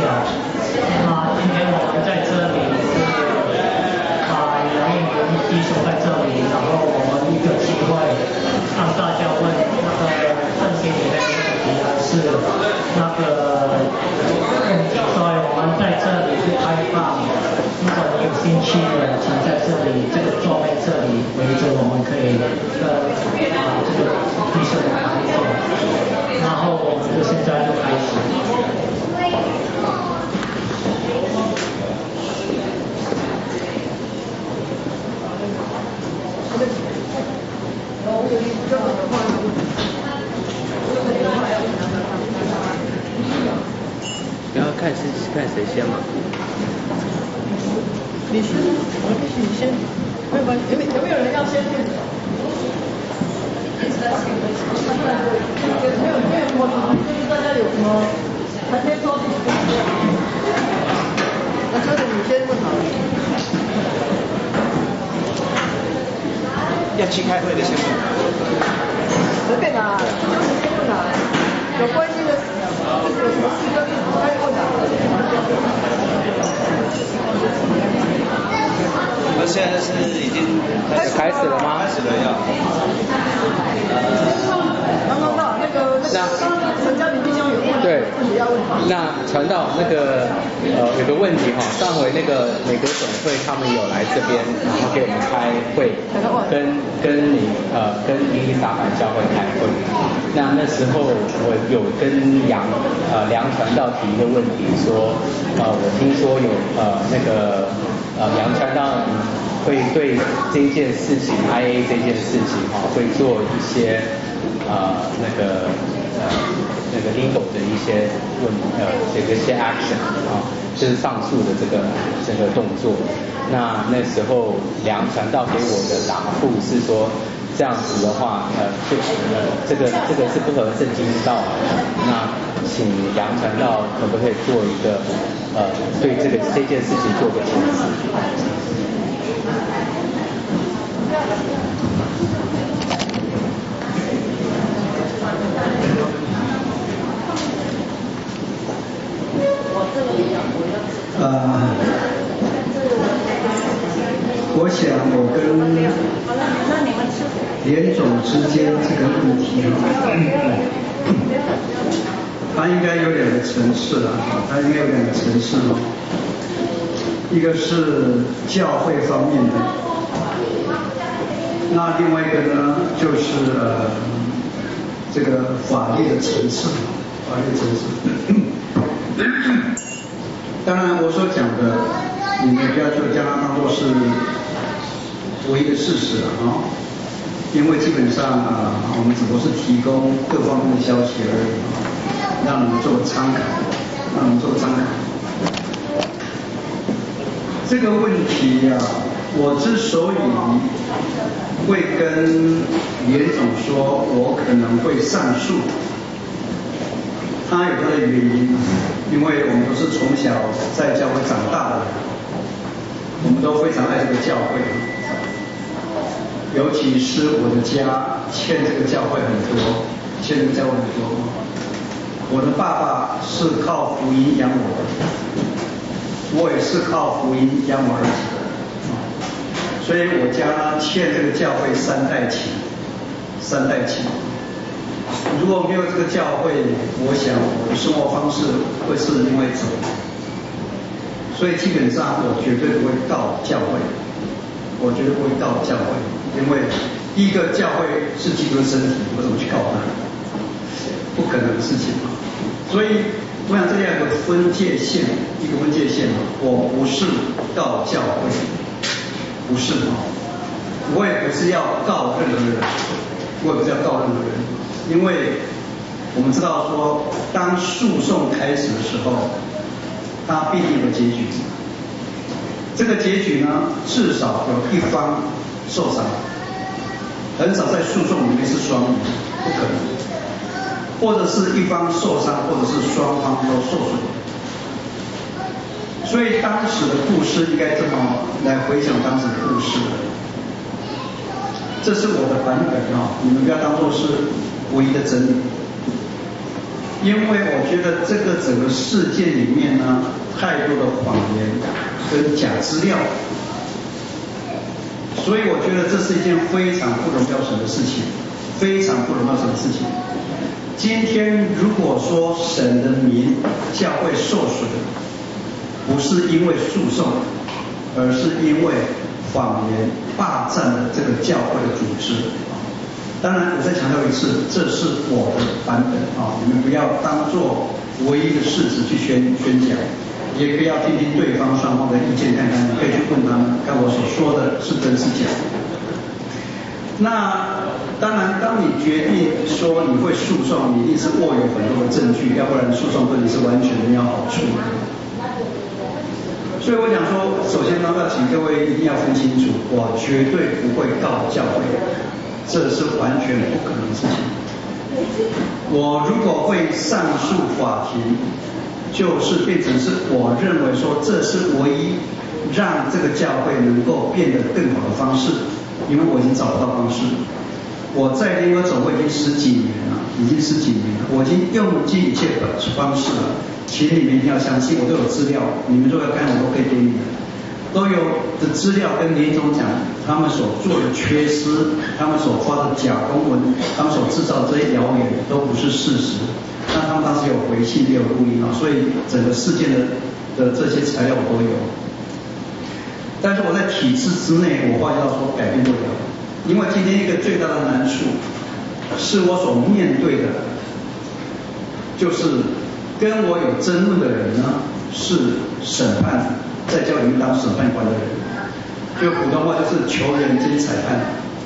那今天我们在这里是杨应元弟兄在这里，然后我们一个机会让大家问那个圣经里面的问题，还是那个问题，所以我们在这里是开放，如果你有兴趣的，请在这里这个座位这里围着，我们可以这个弟兄谈一下，然后我们就现在就开始。 然后看谁先嘛。 你先，没有关系。有没有人要先？没有，就是大家有什么还没说？那所以你先问好了。 要去开会的先问。 随便拿，就是先问拿。有关系的，有什么事跟开问拿。 那现在是已经开始了吗？ 开始了要。 那个陈嘉玲弟兄有问题要问。 那传道那个有个问题哈，上回那个美国总会他们有来这边，然后给我们开会，跟伊丽莎白教会开会。那时候我有跟梁传道提一个问题，说我听说有那个梁传道会对这件事情 IA 这件事情会做一些那个 legal 的一些这些 action 就是上诉的这个动作。那时候梁传道给我的答复是说，这样子的话这个是不合圣经道的。那请梁传道可不可以做一个对这件事情做个解释？ 我想我跟连总之间这个问题它应该有两个层次了，它应该有两个层次哦，一个是教会方面的，那另外一个呢就是这个法律的层次，法律层次。当然我所讲的，你们不要就将它当作是唯一的事实啊，因为基本上我们只不过是提供各方面的消息而已，让你们做参考，让你们做参考。这个问题我之所以会跟连总说我可能会上诉，它有它的原因，因为我们都是从小在教会长大的，我们都非常爱这个教会，尤其是我的家欠这个教会很多，欠这个教会很多。我的爸爸是靠福音养我的，我也是靠福音养我儿子的，所以我家欠这个教会三代起。如果没有这个教会，我想我的生活方式会是另外一种。所以基本上我绝对不会告教会，我绝对不会告教会，因为第一个教会是基督的身体，我怎么去告他？不可能的事情。所以我想这里有个分界线，一个分界线，我不是告教会，不是，我也不是要告任何人，我也不是要告任何人，因为我们知道说，当诉讼开始的时候，它必定有结局。这个结局呢，至少有一方受伤，很少在诉讼里面是双赢，不可能。或者是一方受伤，或者是双方都受损。所以当时的故事应该这么来回想当时的故事。这是我的版本你们不要当作是唯一的真理。 因为我觉得这个整个事件里面呢，太多的谎言跟假资料，所以我觉得这是一件非常不容耀神的事情，非常不容耀神的事情。今天如果说神的名教会受损，不是因为诉讼，而是因为谎言霸占了这个教会的组织。当然，我再强调一次，这是我的版本啊，你们不要当作唯一的事实去宣讲，也不要听听对方双方的意见看看，你可以去问他们，看我所说的是真是假。那当然，当你决定说你会诉讼，你一定是握有很多的证据，要不然诉讼对你是完全没有好处的。所以我想说，首先呢，要请各位一定要分清楚，我绝对不会告教会。这是完全不可能的事情。我如果会上诉法庭，就是变成是我认为说这是唯一让这个教会能够变得更好的方式，因为我已经找不到方式。我在联合总会已经十几年了，我已经用尽一切的方式了，请你们一定要相信，我都有资料，你们如果要看我都可以给你们。都有的资料跟林总讲，他们所做的缺失，他们所发的假公文，他们所制造的这些谣言都不是事实。那他们当时有回信，也有录音啊，所以整个事件的这些材料我都有。但是我在体制之内，我发觉到说改变不了，因为今天一个最大的难处是我所面对的，就是跟我有争论的人呢是审判。在教里面当审判官的人，就普通话就是球员兼裁判，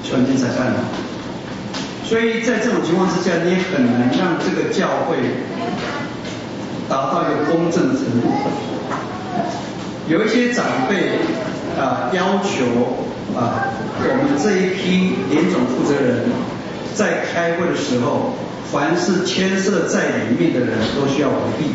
所以在这种情况之下，你也很难让这个教会达到一个公正的程度。有一些长辈要求我们这一批联总负责人在开会的时候，凡是牵涉在里面的人都需要回避。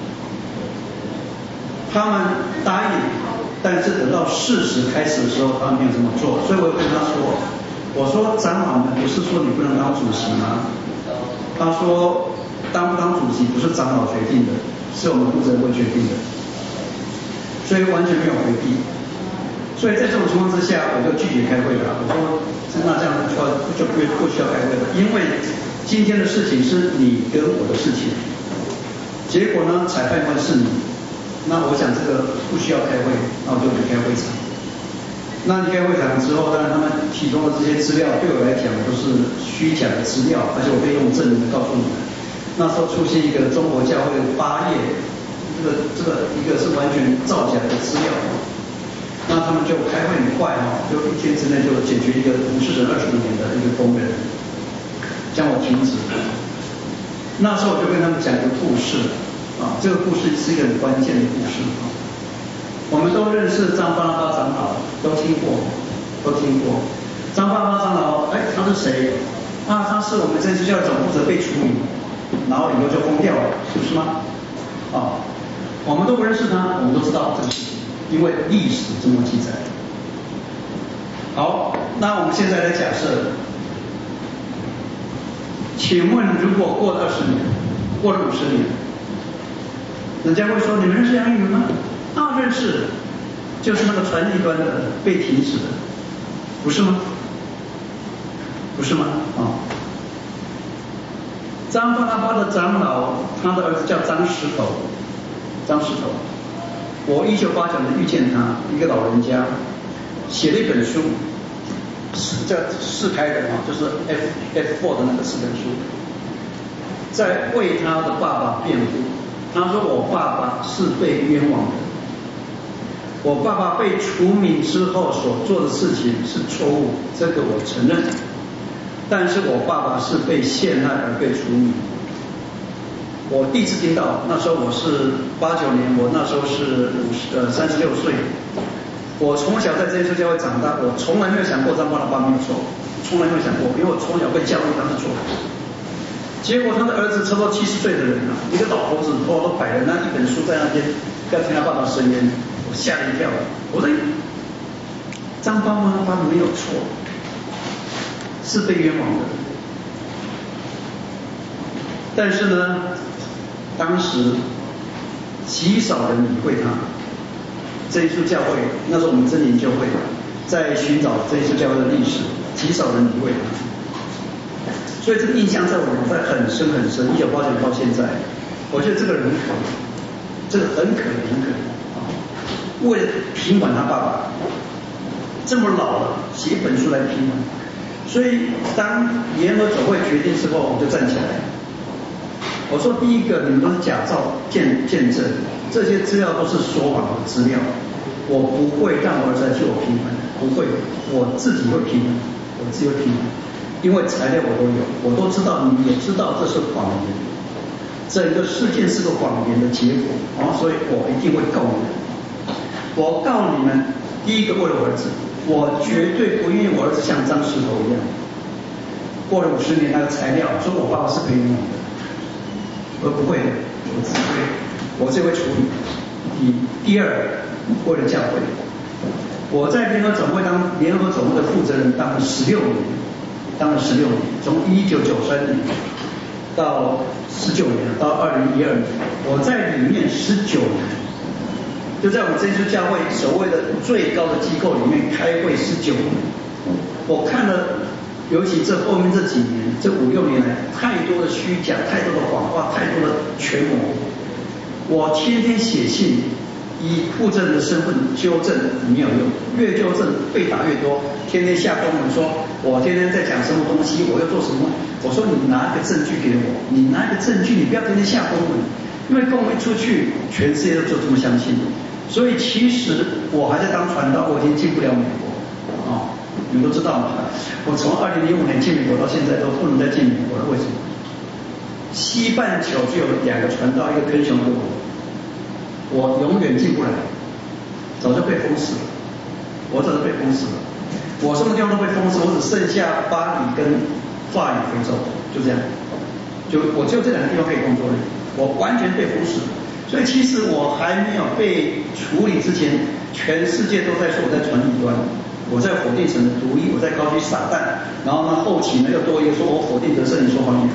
他们答应，但是等到事实开始的时候，他们没有这么做。所以我跟他说，我说长老们不是说你不能当主席吗？他说当不当主席不是长老决定的，是我们负责人会决定的。所以完全没有回避。所以在这种情况之下，我就拒绝开会了。我说那这样就不需要开会了，因为今天的事情是你跟我的事情，结果呢，裁判官是你。那我想这个不需要开会，那我就离开会场。那离开会场之后，当然他们提供的这些资料对我来讲都是虚假的资料，而且我可以用证明的告诉你们。那时候出现一个中国教会的8页，这个一个是完全造假的资料。那他们就开会很快就1天之内就解决一个服侍人25年的一个工人，将我停职。那时候我就跟他们讲一个故事。这个故事是一个很关键的故事。我们都认识张巴拉巴长老，都听过。张巴拉巴长老，他是谁？他是我们真耶稣教会总负责被除名，然后以后就封掉了，是不是吗？我们都不认识他，我们都知道这个事情，因为历史这么记载。好，那我们现在来假设，请问如果过了20年，过了50年？人家会说你们认识杨玉文吗？认识，就是那个传异端的被停止的，不是吗？张巴拉巴的长老，他的儿子叫张石头。我1989年遇见他，一个老人家，写了一本书，叫4开的就是 F4 的那个4本书，在为他的爸爸辩护。他说我爸爸是被冤枉的，我爸爸被除名之后所做的事情是错误，这个我承认，但是我爸爸是被陷害而被除名。我第一次听到，那时候我是89年，我那时候是36岁，我从小在这耶稣教会长大，我从来没有想过张巴拉巴没有错，从来没有想过，因为我从小被教育他是错。结果他的儿子差不多70岁的人一个老头子，头发都白了，那一本书在那边要听他爸爸申冤，我吓了一跳。我说张巴拉巴没有错，是被冤枉的。但是呢， 当时极少人理会他。这一处教会，那时候我们真理教会在寻找这一处教会的历史，极少人理会他。所以这个印象在我脑袋很深很深，1989年到现在，我觉得这个人很可怜，这个很可怜很可怜啊！为了平反他爸爸，这么老了写一本书来平反。所以当联合总会决定之后，我就站起来，我说第一个，你们都是假造见证，这些资料都是说谎的资料，我不会让我儿子来替我平反，不会，我自己会平反，我自己会平反，因为材料我都有，我都知道，你们也知道这是谎言，整个事件是个谎言的结果啊，所以我一定会告你们。我告你们，第一个为了我儿子，我绝对不愿意我儿子像张石头一样，过了50年那个材料说我爸爸是可以用的，我不会的，我自己会处理。第二，为了教会，我在联合总会当联合总会的负责人当了16年，从1993年到19年到2012年，我在里面19年。就在我们这支教会所谓的最高的机构里面开会19年，我看了，尤其这后面这几年，这5、6年来，太多的虚假，太多的谎话，太多的权谋。我天天写信，以负责人的身份纠正没有用，越纠正被打越多。天天下公文说，我天天在讲什么东西，我要做什么。我说你拿一个证据给我，你拿一个证据，你不要天天下公文，因为公文一出去，全世界都就这么相信。所以其实我还在当传道，我已经进不了美国啊，你们都知道嘛。我从2005年进美国到现在都不能再进美国了，为什么？西半球只有2个传道，一个跟熊跟我永远进不来，早就被封死了，我早就被封死了。我什么地方都被封死，我只剩下巴黎跟法语非洲，就这样，我只有这2个地方可以工作了，我完全被封死了。所以其实我还没有被处理之前，全世界都在说我在传异端，我在否定神的独一，我在高举撒旦，然后呢后期呢又多一个说我否定得圣灵说谎言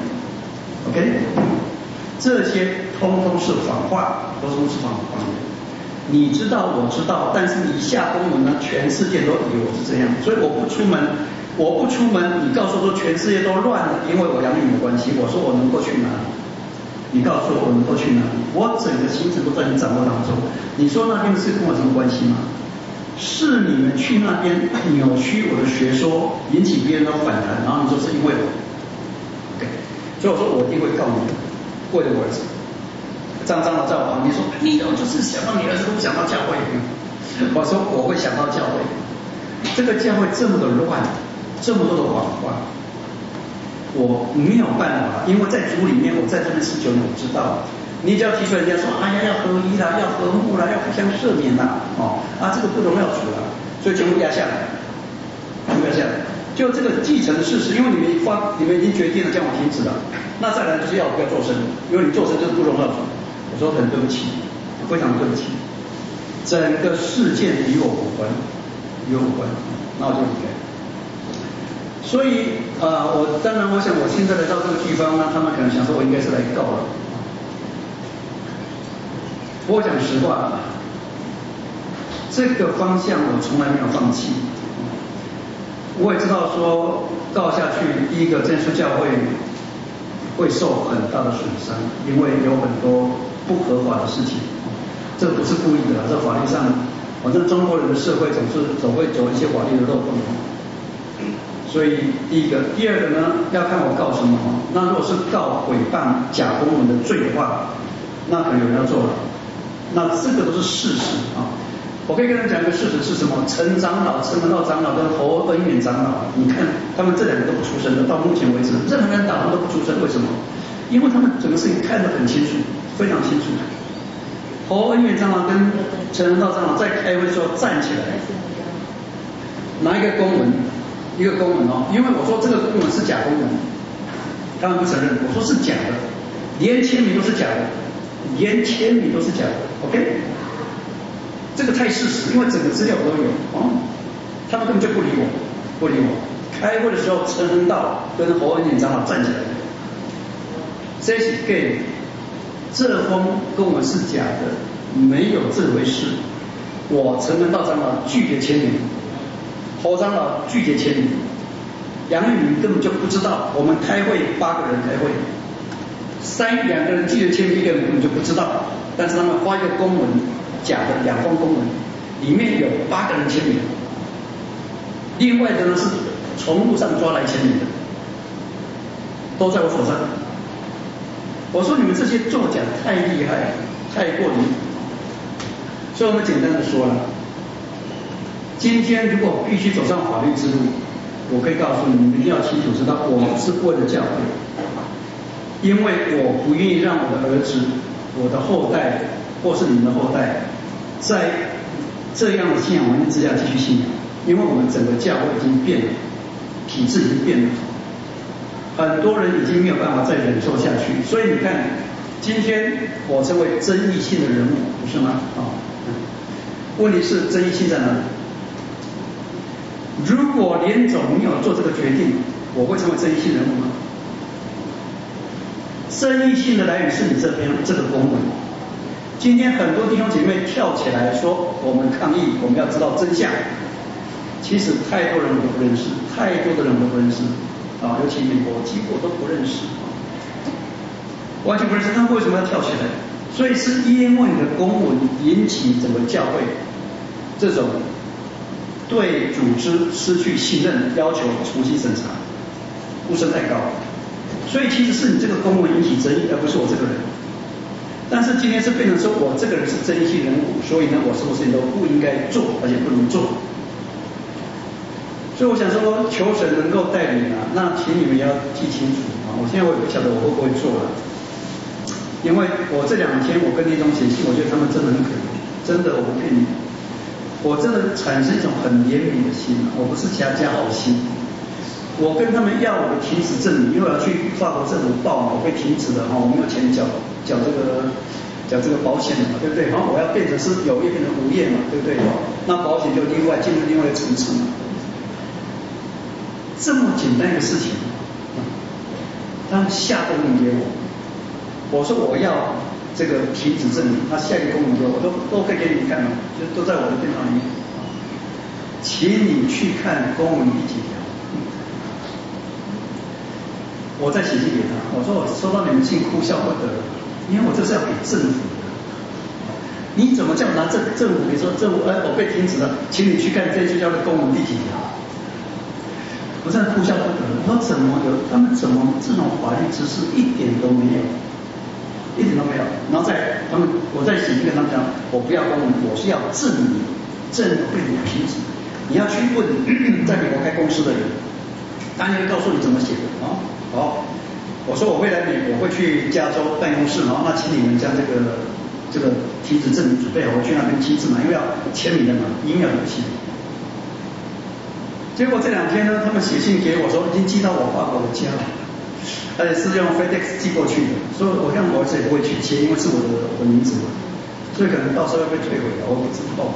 ，OK， 这些通通是谎话，都是谎言。你知道我知道，但是你下公文呢，全世界都以为我是这样，所以我不出门，你告诉我说全世界都乱了，因为我养你的关系，我说我能够去哪里？你告诉我能够去哪里？我整个行程都在你掌握当中。你说那边的事跟我什么关系吗？是你们去那边扭曲我的学说，引起别人的反弹，然后你说是因为我。OK， 所以我说我一定会告你，为了我儿子。张长老在我旁边说，你就是想到你儿子都不想到教会。我说我会想到教会，这个教会这么的乱，这么多的谎话。我没有办法，因为在主里面，我在这边19年，我知道，你只要提出人家说，哎呀要合一啦，要和睦啦，要互相赦免啦，这个不荣耀主啦，所以全部压下来，就这个继承的事实，因为你们已经决定了将我停止了，那再来就是要不要做生，因为你做生就是不荣耀主，我说很对不起，非常对不起，整个事件与我无关，那我就离开。所以当然我想我现在来到这个地方呢，他们可能想说我应该是来告了。我讲实话，这个方向我从来没有放弃。我也知道说告下去，第一个真耶稣教会会受很大的损伤，因为有很多不合法的事情，这不是故意的，这法律上，反正中国人的社会总会走一些法律的漏洞。所以第一个，第二个呢，要看我告什么。那如果是告毁谤假公文的罪的话，那可能有人要坐牢。那这个都是事实啊。我可以跟他讲一个事实是什么？陈长老、陈文道长老跟侯恩远长老，你看他们这2个都不出声的，到目前为止，任何人打他们都不出声，为什么？因为他们整个事情看得很清楚，非常清楚。侯恩远长老跟陈文道长老在开会的时候站起来，拿一个公文。一个公文因为我说这个公文是假公文，他们不承认，我说是假的，连签名都是假的，OK， 这个太事实，因为整个资料我都有他们根本就不理我。开会的时候，陈恩道跟侯恩远长老站起来，这是假的， 这封公文是假的，没有这回事。我陈文道长老拒绝签名，侯长老拒绝签名，杨玉明根本就不知道。我们开会8个人开会，2个人拒绝签名，1个人根本就不知道。但是他们发一个公文，假的2封公文，里面有8个人签名，另外的呢是从路上抓来签名的，都在我手上。我说你们这些作假太厉害了，太过离谱。所以我们简单的说了，今天如果必须走上法律之路，我可以告诉你们一定要清楚知道，我是为了教会，因为我不愿意让我的儿子、我的后代或是你们的后代在这样的信仰环境之下继续信仰，因为我们整个教会已经变了，体制已经变了，很多人已经没有办法再忍受下去。所以你看，今天我成为争议性的人物，不是吗？问题是争议性在哪里？如果连总没有做这个决定，我会成为争议性人物吗？争议性的来源是你这边这个公文。今天很多弟兄姐妹跳起来说我们抗议，我们要知道真相。其实太多人都不认识，太多的人都不认识啊，尤其美国几乎都不认识，完全不认识。他们为什么要跳起来？所以是因为你的公文引起整个教会这种对组织失去信任，要求重新审查，呼声太高。所以其实是你这个公文引起争议，而不是我这个人。但是今天是变成说我这个人是争议性人物，所以呢我什么事情都不应该做，而且不能做。所以我想说求神能够带领啊，那请你们也要记清楚啊。我现在我也不晓得我会不会做了，因为我这2天我跟那种写信，我觉得他们真的很可怜，真的我不骗你，我真的产生一种很怜悯的心，我不是加好心。我跟他们要我的停止证明，因为我要去法国政府报嘛，我被停止了哈，我没有钱缴这个保险了嘛，对不对？然后我要变成是有业变成无业嘛，对不对？那保险就进入另外一个层次嘛。这么简单一个事情，他们下公文给我，我说我要这个停止证明，他下一个公文给我，都可以给你们看嘛，就都在我的电脑里面，请你去看公文第几条。我再写信给他，我说我收到你们信哭笑不得，因为我这是要给政府的，你怎么叫拿政府？你说政府我被停止了，请你去看这学校的公文第几条？我真的哭笑不得。我说怎么有？他们怎么这种法律知识一点都没有，一点都没有。然后我再写信跟他们讲，我不要公文，我是要证明政府对你停止。你要去问在美国开公司的人，他就会告诉你怎么写的啊。好，我说我会来美国，会去加州办公室，然后那请你们将这个停止证明准备好，我去那边亲自拿，因为要签名的嘛，email不行。结果这2天呢，他们写信给我说已经寄到我法国的家了，而且是用 FedEx 寄过去的，所以我看我儿子也不会去签，因为是我的名字嘛，所以可能到时候会被退回来，我不知道。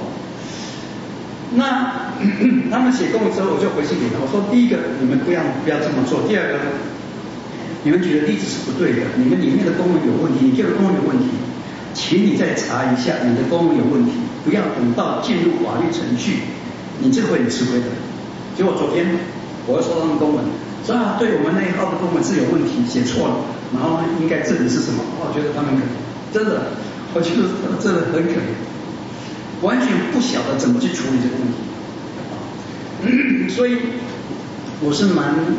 那他们写公文之后，我就回信给他，我说第一个你们不要这么做，第二个你们举的例子是不对的，你们里面的公文有问题，你这个公文有问题，请你再查一下你的公文有问题，不要等到进入法律程序，你这会很吃亏的。结果昨天我又收到他们公文，说对我们那一号的公文是有问题，写错了，然后应该证明是什么？我觉得他们可怜，真的，我觉得真的很可怜，完全不晓得怎么去处理这个问题。所以我是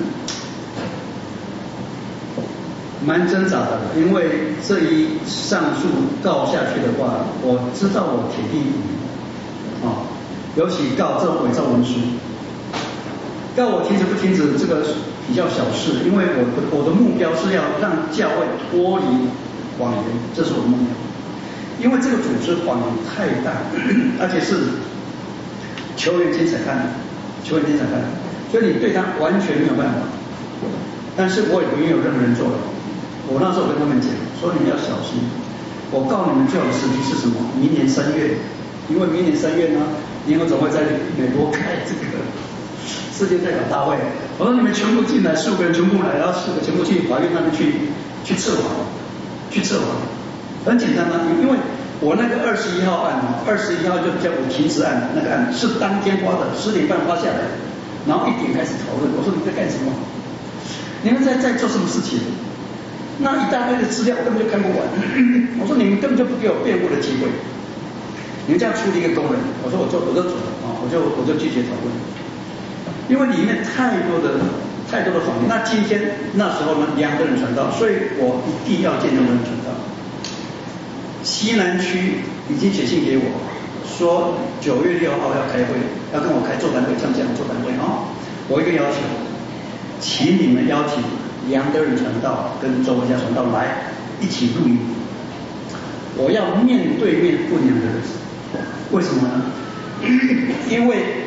蛮挣扎的，因为这一上诉告下去的话，我知道我铁定赢啊，尤其告这种伪造文书，告我停止不停止这个比较小事，因为我的目标是要让教会脱离谎言，这是我的目标。因为这个组织谎言太大，而且是球员精彩看，所以你对他完全没有办法。但是我也不愿意有任何人做了。我那时候跟他们讲，说你们要小心。我告你们最好的时机是什么？明年3月，因为明年3月呢，联合总会在美国开这个世界代表大会。我说你们全部进来，15个人全部来，然后4个全部去法院那边去测谎， 很简单啊，因为我那个21号案21号就叫我停职案，那个案是当天发的，10点半发下来，然后1点开始讨论。我说你在干什么？你们在做什么事情？那一大堆的资料我根本就看不完。我说你们根本就不给我辩护的机会。你们这样处理一个工人，我说我就走了啊，我就拒绝讨论，因为里面太多的谎言。那今天那时候呢，2个人传道，所以我一定要见2个人传道。西南区已经写信给我，说9月6号要开会，要跟我开座谈会，这样座谈会啊。我一个要求，请你们邀请2个人传道跟周文佳传道来一起录音。我要面对面问2个人，为什么呢？因为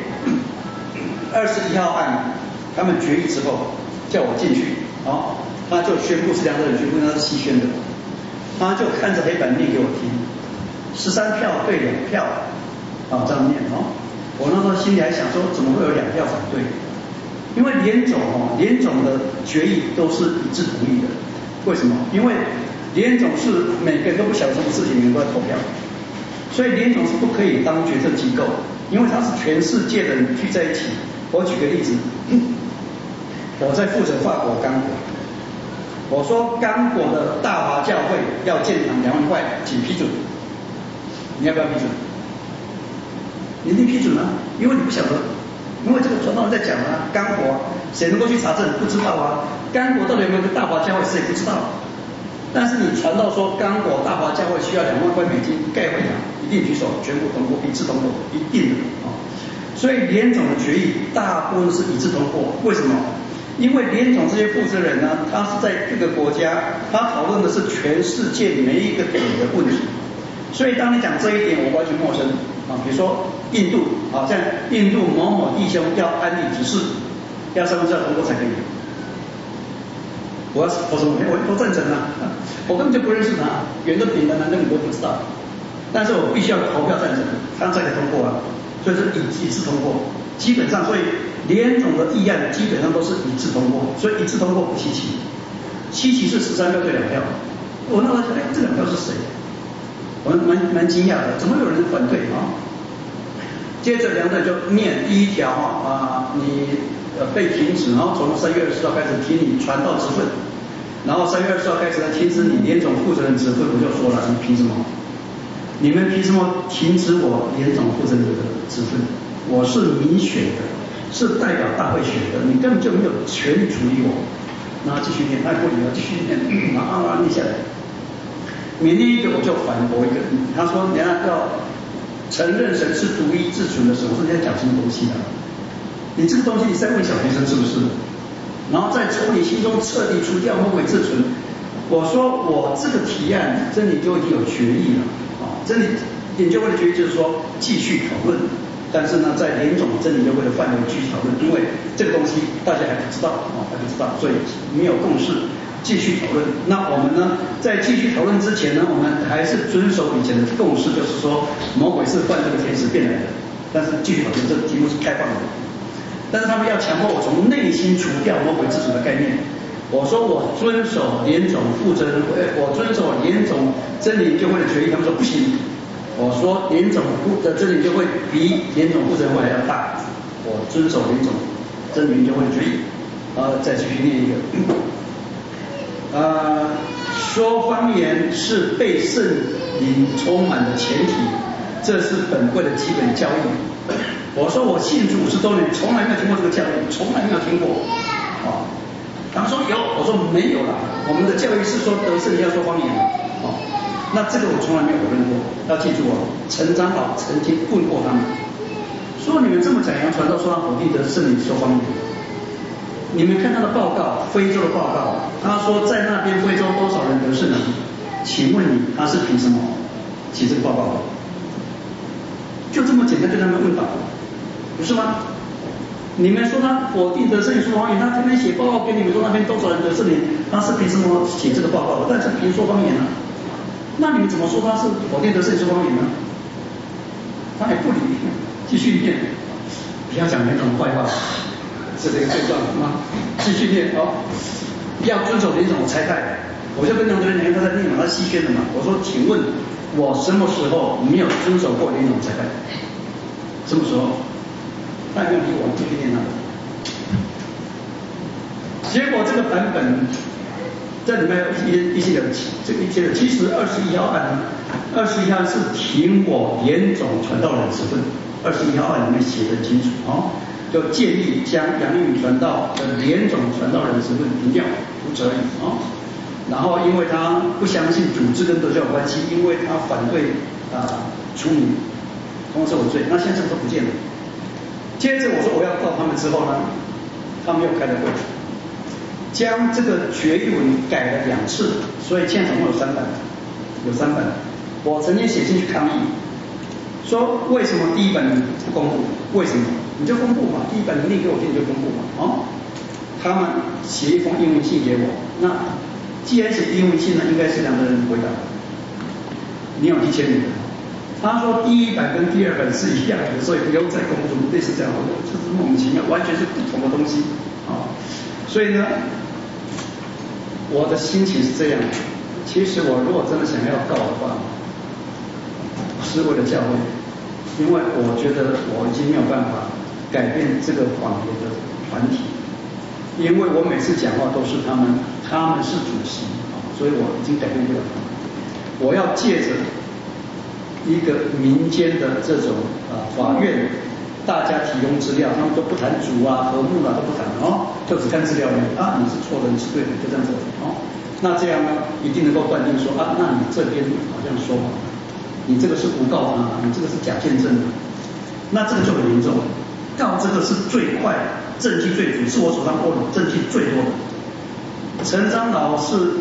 21号案他们决议之后，叫我进去，他就宣布是2个人宣布，他是西宣的。他就看着黑板念给我听，13票对2票，这样念我那时候心里还想说，怎么会有2票反对？因为联总的决议都是一致同意的。为什么？因为联总是每个人都不晓得什么事情，每个人都在投票，所以联总是不可以当决策机构，因为它是全世界的人聚在一起。我举个例子，我在负责法国刚果。我说刚果的大华教会要建堂2万块，请批准。你要不要批准？你一定批准啊，因为你不晓得，因为这个传道人在讲啊，刚果谁能够去查证？不知道啊。刚果到底有没有个大华教会，谁也不知道。但是你传道说刚果大华教会需要2万块美金盖会堂，一定举手，全部通过，一致通过，一定的所以联总的决议大部分是一致通过，为什么？因为联总这些负责人呢，他是在各个国家，他讨论的是全世界每一个点的问题，所以当你讲这一点，我完全陌生比如说印度像印度某某弟兄要安利指示，要3分之2通过才可以。我什么？我赞成啊，我根本就不认识他，远的比的男的你都不知道，但是我必须要投票赞成，他才可以通过啊，所以是一致通过。基本上，所以联总的议案基本上都是一致通过，所以一致通过不稀奇。稀奇是13票对2票。我那时候想，这2票是谁？我蛮惊讶的，怎么有人反对接着2个人就念第1条你被停止，然后从3月20号开始停你传道职分，然后3月20号开始呢停止你联总负责人职分。我就说了，你凭什么？你们凭什么停止我联总负责人的职分？我是民选的，是代表大会选的，你根本就没有权利处理我。然后继续念，他也不理我，继续念，念下来。每念一个我就反驳一个，他说人家要承认神是独一自存的神，我说你在讲什么东西你这个东西你在问小学生是不是？然后再从你心中彻底除掉魔鬼自存。我说我这个提案真理就已经有决议了真理研究会的决议就是说继续讨论。但是呢，在联总真理优惠的范围继续讨论，因为这个东西大家还不知道所以没有共识，继续讨论。那我们呢，在继续讨论之前呢，我们还是遵守以前的共识，就是说魔鬼是犯这个天使变来的。但是继续讨论，这个题目是开放的。但是他们要强迫我从内心除掉魔鬼自主的概念。我说我遵守联总负责人，我遵守联总真理优惠的决议，他们说不行。我说联总的真理就会比联总负责人会还要大，我遵守联总真理就会决议。再继续念一个，说方言是被圣灵充满的前提，这是本会的基本教义。我说我信主50多年，从来没有听过这个教义，从来没有听过他们说有，我说没有啦，我们的教育是说得圣灵要说方言那这个我从来没有讨论过，要记住陈长老曾经问过他们，说你们这么讲杨传道说他否定得圣灵说方言，你们看他的报告，非洲的报告，他说在那边非洲多少人得圣灵，请问你他是凭什么写这个报告的？就这么简单，就他们问到，不是吗？你们说他否定得圣灵说方言，他天天写报告给你们说那边多少人得圣灵，他是凭什么写这个报告的？但是凭说方言那你们怎么说他是否定得圣灵说方言呢？他也不理，继续念，不要讲那种坏话，是这个罪状吗？继续念要遵守联总的差派， 我就跟杨主任讲，他在念嘛，他西宣的嘛，我说请问我什么时候没有遵守过联总裁办？什么时候？他也没有理我，继续念他的。结果这个版本这里面一些的这个一些的，其实21号案，21号是停我联总传道人职分，21号案里面写得清楚哦，就建议将杨玉传道的联总传道人职分停掉，不责任哦。然后因为他不相信组织跟德教有关系，因为他反对除名，通知我罪，那现在这个都不见了。接着我说我要告他们之后呢，他没有开的会，将这个决议文改了2次，所以现在总共有3版，有3版。我曾经写信去抗议，说为什么第1版不公布？为什么？你就公布嘛，第1版你念给我听你就公布嘛，哦。他们写一封英文信给我，那既然写英文信呢，应该是2个人回答。你有提签名的，他说第1版跟第2版是一样的，所以不用再公布，类似这样，就是莫名其妙，完全是不同的东西啊。所以呢，我的心情是这样。其实我如果真的想要告的话，是为了教会，因为我觉得我已经没有办法改变这个谎言的团体。因为我每次讲话都是他们是主席，所以我已经改变不了他们。我要借着一个民间的这种法院，大家提供资料，他们都不谈主啊、和睦啊都不谈哦，就只看资料你是错的，你是对的，就这样子哦。那这样呢，一定能够断定说那你这边好像说谎，你这个是诬告他，你这个是假见证的，那这个就很严重。告这个是最快，证据最足，是我手上握的证据最多的。陈长老是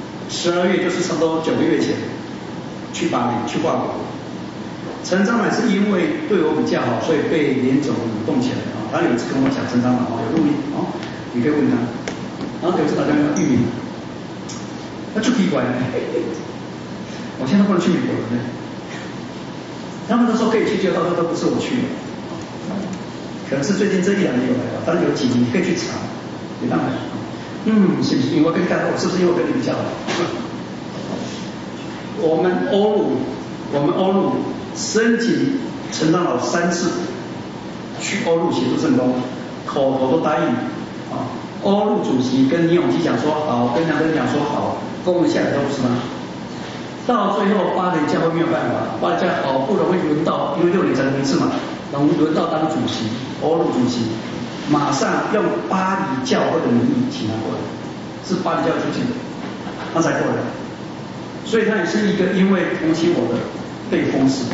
12月，就是差不多9个月前去巴黎去华国。陈长老是因为对我比较好，所以被联总动起来啊。他有一次跟我讲，陈长老有录音哦，你可以问他。然后有一次打电话玉米，他就奇怪了，我现在不能去美国了呢。他们都说可以去，结果到时候都不是我去的。可能是最近这1-2年有来了，当然有几年你可以去查，也当然，是不是？因为我跟你讲，是不是因为我跟你比较好？我们欧陆申请陈长老3次去欧陆协助圣公，口头都答应啊。欧陆主席跟倪永基讲说好，跟梁根讲说好，公文下来都不是吗？到最后巴黎教会没有办法，巴黎教会好不容易轮到，因为6年才轮一次嘛。轮到当主席，欧陆主席，马上用巴黎教会的名义请他过来，是巴黎教会出去的，他才过来。所以他也是一个因为同情我的被封死。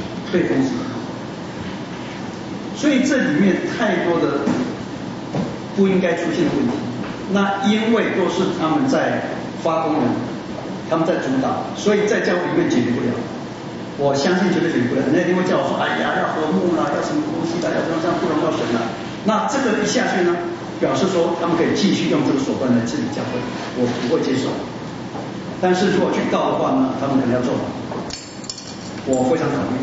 所以这里面太多的不应该出现的问题。那因为都是他们在发功能，他们在主导，所以在教会里面解决不了。我相信绝对解决不了，人家一定会叫我说，哎呀，要和睦啦，要什么东西啦，要这样不容到神啦。那这个一下去呢，表示说他们可以继续用这个手段来治理教会，我不会接受。但是如果去告的话呢，他们可能要做法，我非常考虑。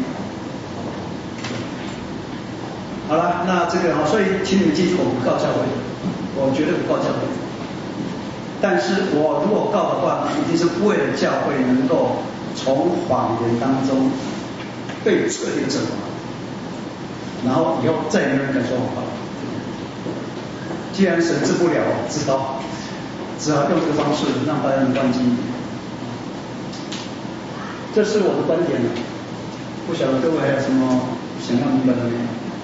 好了，那这个所以请你们记住，我不告教会，我绝对不告教会。但是我如果告的话，一定是为了教会能够从谎言当中被彻底整合，然后以后再也没有人敢说谎话。既然神治不了，只好用这个方式让大家能关心。这是我的观点，不晓得各位还有什么想要明白的没有？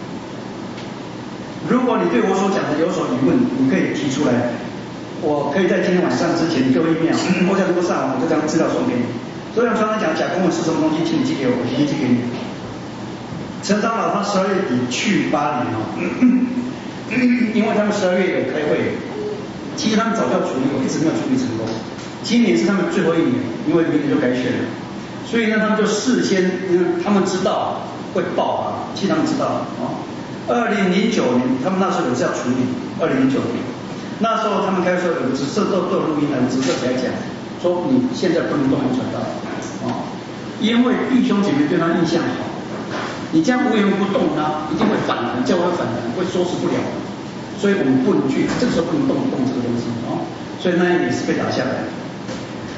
如果你对我所讲的有所疑问，你可以提出来，我可以在今天晚上之前给我1秒，我想如果上网我就将资料送给你。所以我常常讲假公文是什么东西，请你寄给我，我一定寄给你。陈长老他12月底去巴黎因为他们12月有开会，其实他们早就要处理，我一直没有处理成功。今年是他们最后1年，因为明年就改选了，所以呢他们就事先，他们知道会爆啊，其实他们知道2009年他们那时候有是要处理，2009年那时候他们开会有紫色都有录音，有紫色起来讲说你现在不能动用传道因为弟兄姐妹对他印象好，你这样无缘无故动他，一定会反弹，教会反弹，会收拾不了，所以我们不能去，这个时候不能动这个东西所以那一年是被打下来。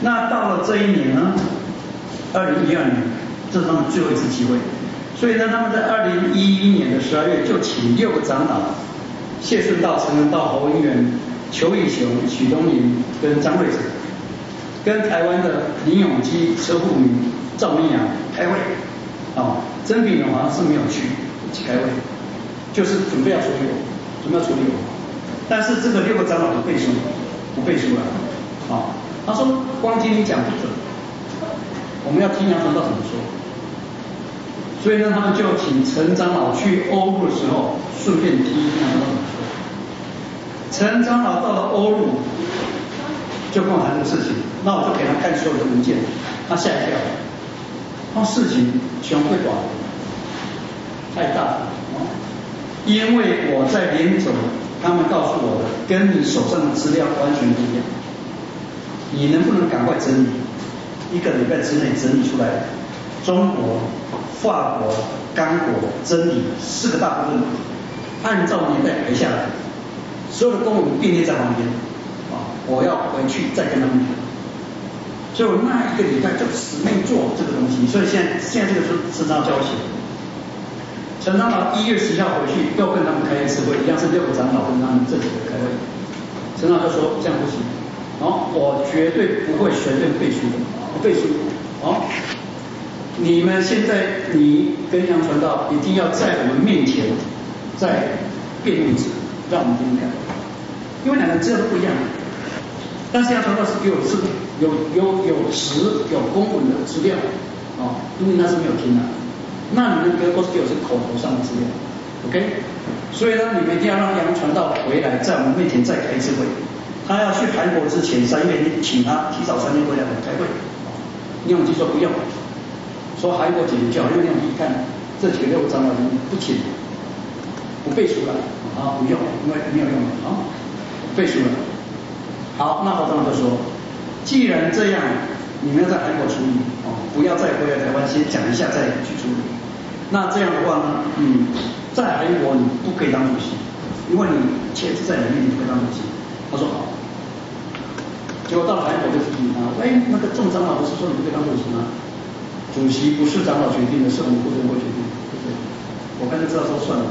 那到了这一年呢，2012年，这是他们最后一次机会。所以呢，他们在2011年的12月就请6个长老，谢顺道、陈文道、侯文元、邱义雄、许东林跟张瑞哲，跟台湾的林永基、车富明、赵明阳开会。曾炳荣好像是没有去一起开会，就是准备要处理我。但是这个6个长老不背书了。他说光听你讲不准，我们要听杨传道怎么说。所以呢，他们就请陈长老去欧陆的时候，顺便听杨传道怎么说。陈长老到了欧陆，就跟我谈这个事情，那我就给他看所有的文件，他吓一跳，事情全会短，太大了。因为我在联总，他们告诉我的跟你手上的资料完全不一样，你能不能赶快整理？1个礼拜之内整理出来，中国、法国、刚果、真理4个大部分，按照年代排下来，所有的公文并列在旁边。我要回去再跟他们讲。所以我那1个礼拜就死命做这个东西。所以现在这个是陈长老教我写的。陈长老1月10号回去又跟他们开一次会，一样是6个长老跟他们这几个开会。陈长老就说这样不行，我绝对不会随便背书的，不背书。你们现在你跟杨传道一定要在我们面前再辩论一次，让我们听听看，因为2个资料都不一样。但是杨传道是给我是有词有公文的资料，因为那是没有听的。那你们都是给我是口头上的资料 ，OK？ 所以呢，你们一定要让杨传道回来，在我们面前再开一次会。他要去韩国之前3月，你请他提早3天回来开会。林永基说不用，说韩国解决就好，因为林永基看这几个6个长老不请，不背书了，不用，因为没有用了，不背书了。好，那侯长老就说，既然这样，你们要在韩国处理，不要再回来台湾，先讲一下再去处理。那这样的话呢，在韩国你不可以当主席，因为你签字在里面，你不可以当主席。他说好。结果到了韩国就提醒他，那个众长老不是说你不可以当主席吗？主席不是长老决定的，是我们部分会决定，对不对？我刚才知道说算了，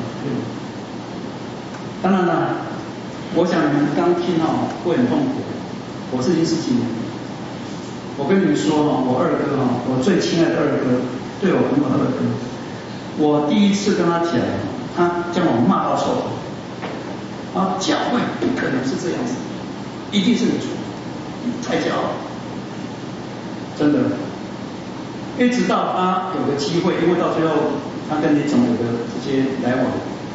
当然了，我想你们刚听会很痛苦。我是已经10几年了，我跟你们说我二哥我最亲爱的二哥，对我很好的二哥，我第一次跟他讲，他将我骂到臭头。教会不可能是这样子，一定是你错，你太骄傲，真的。一直到他有个机会，因为到最后他跟林总有的这些来往，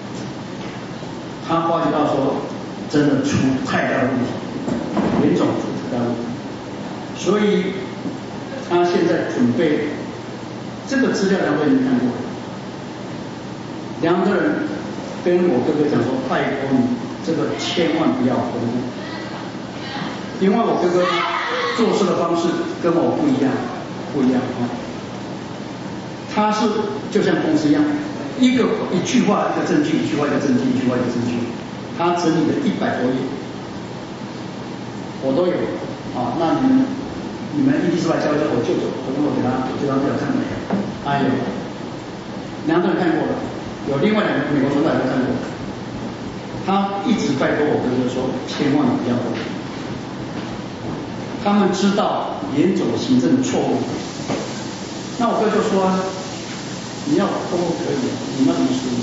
他发觉到说真的出太大的问题，林总出太大的问题，所以他现在准备这个资料，梁队已经看过了。梁的人跟我哥哥讲说，拜托你这个千万不要公布，因为我哥哥做事的方式跟我不一样他是就像公司一样，一句话一个证据，一句话一个证据，一句话一个证据，他整理了100多页，我都有那你们一定是来教我舅舅，我给他不了看没有？梁队看过了，有另外2个美国传道人看过，他一直拜托我哥哥说，千万不要公布。他们知道严总行政错误，那我哥就说你要公布可以，你们要怎么处理？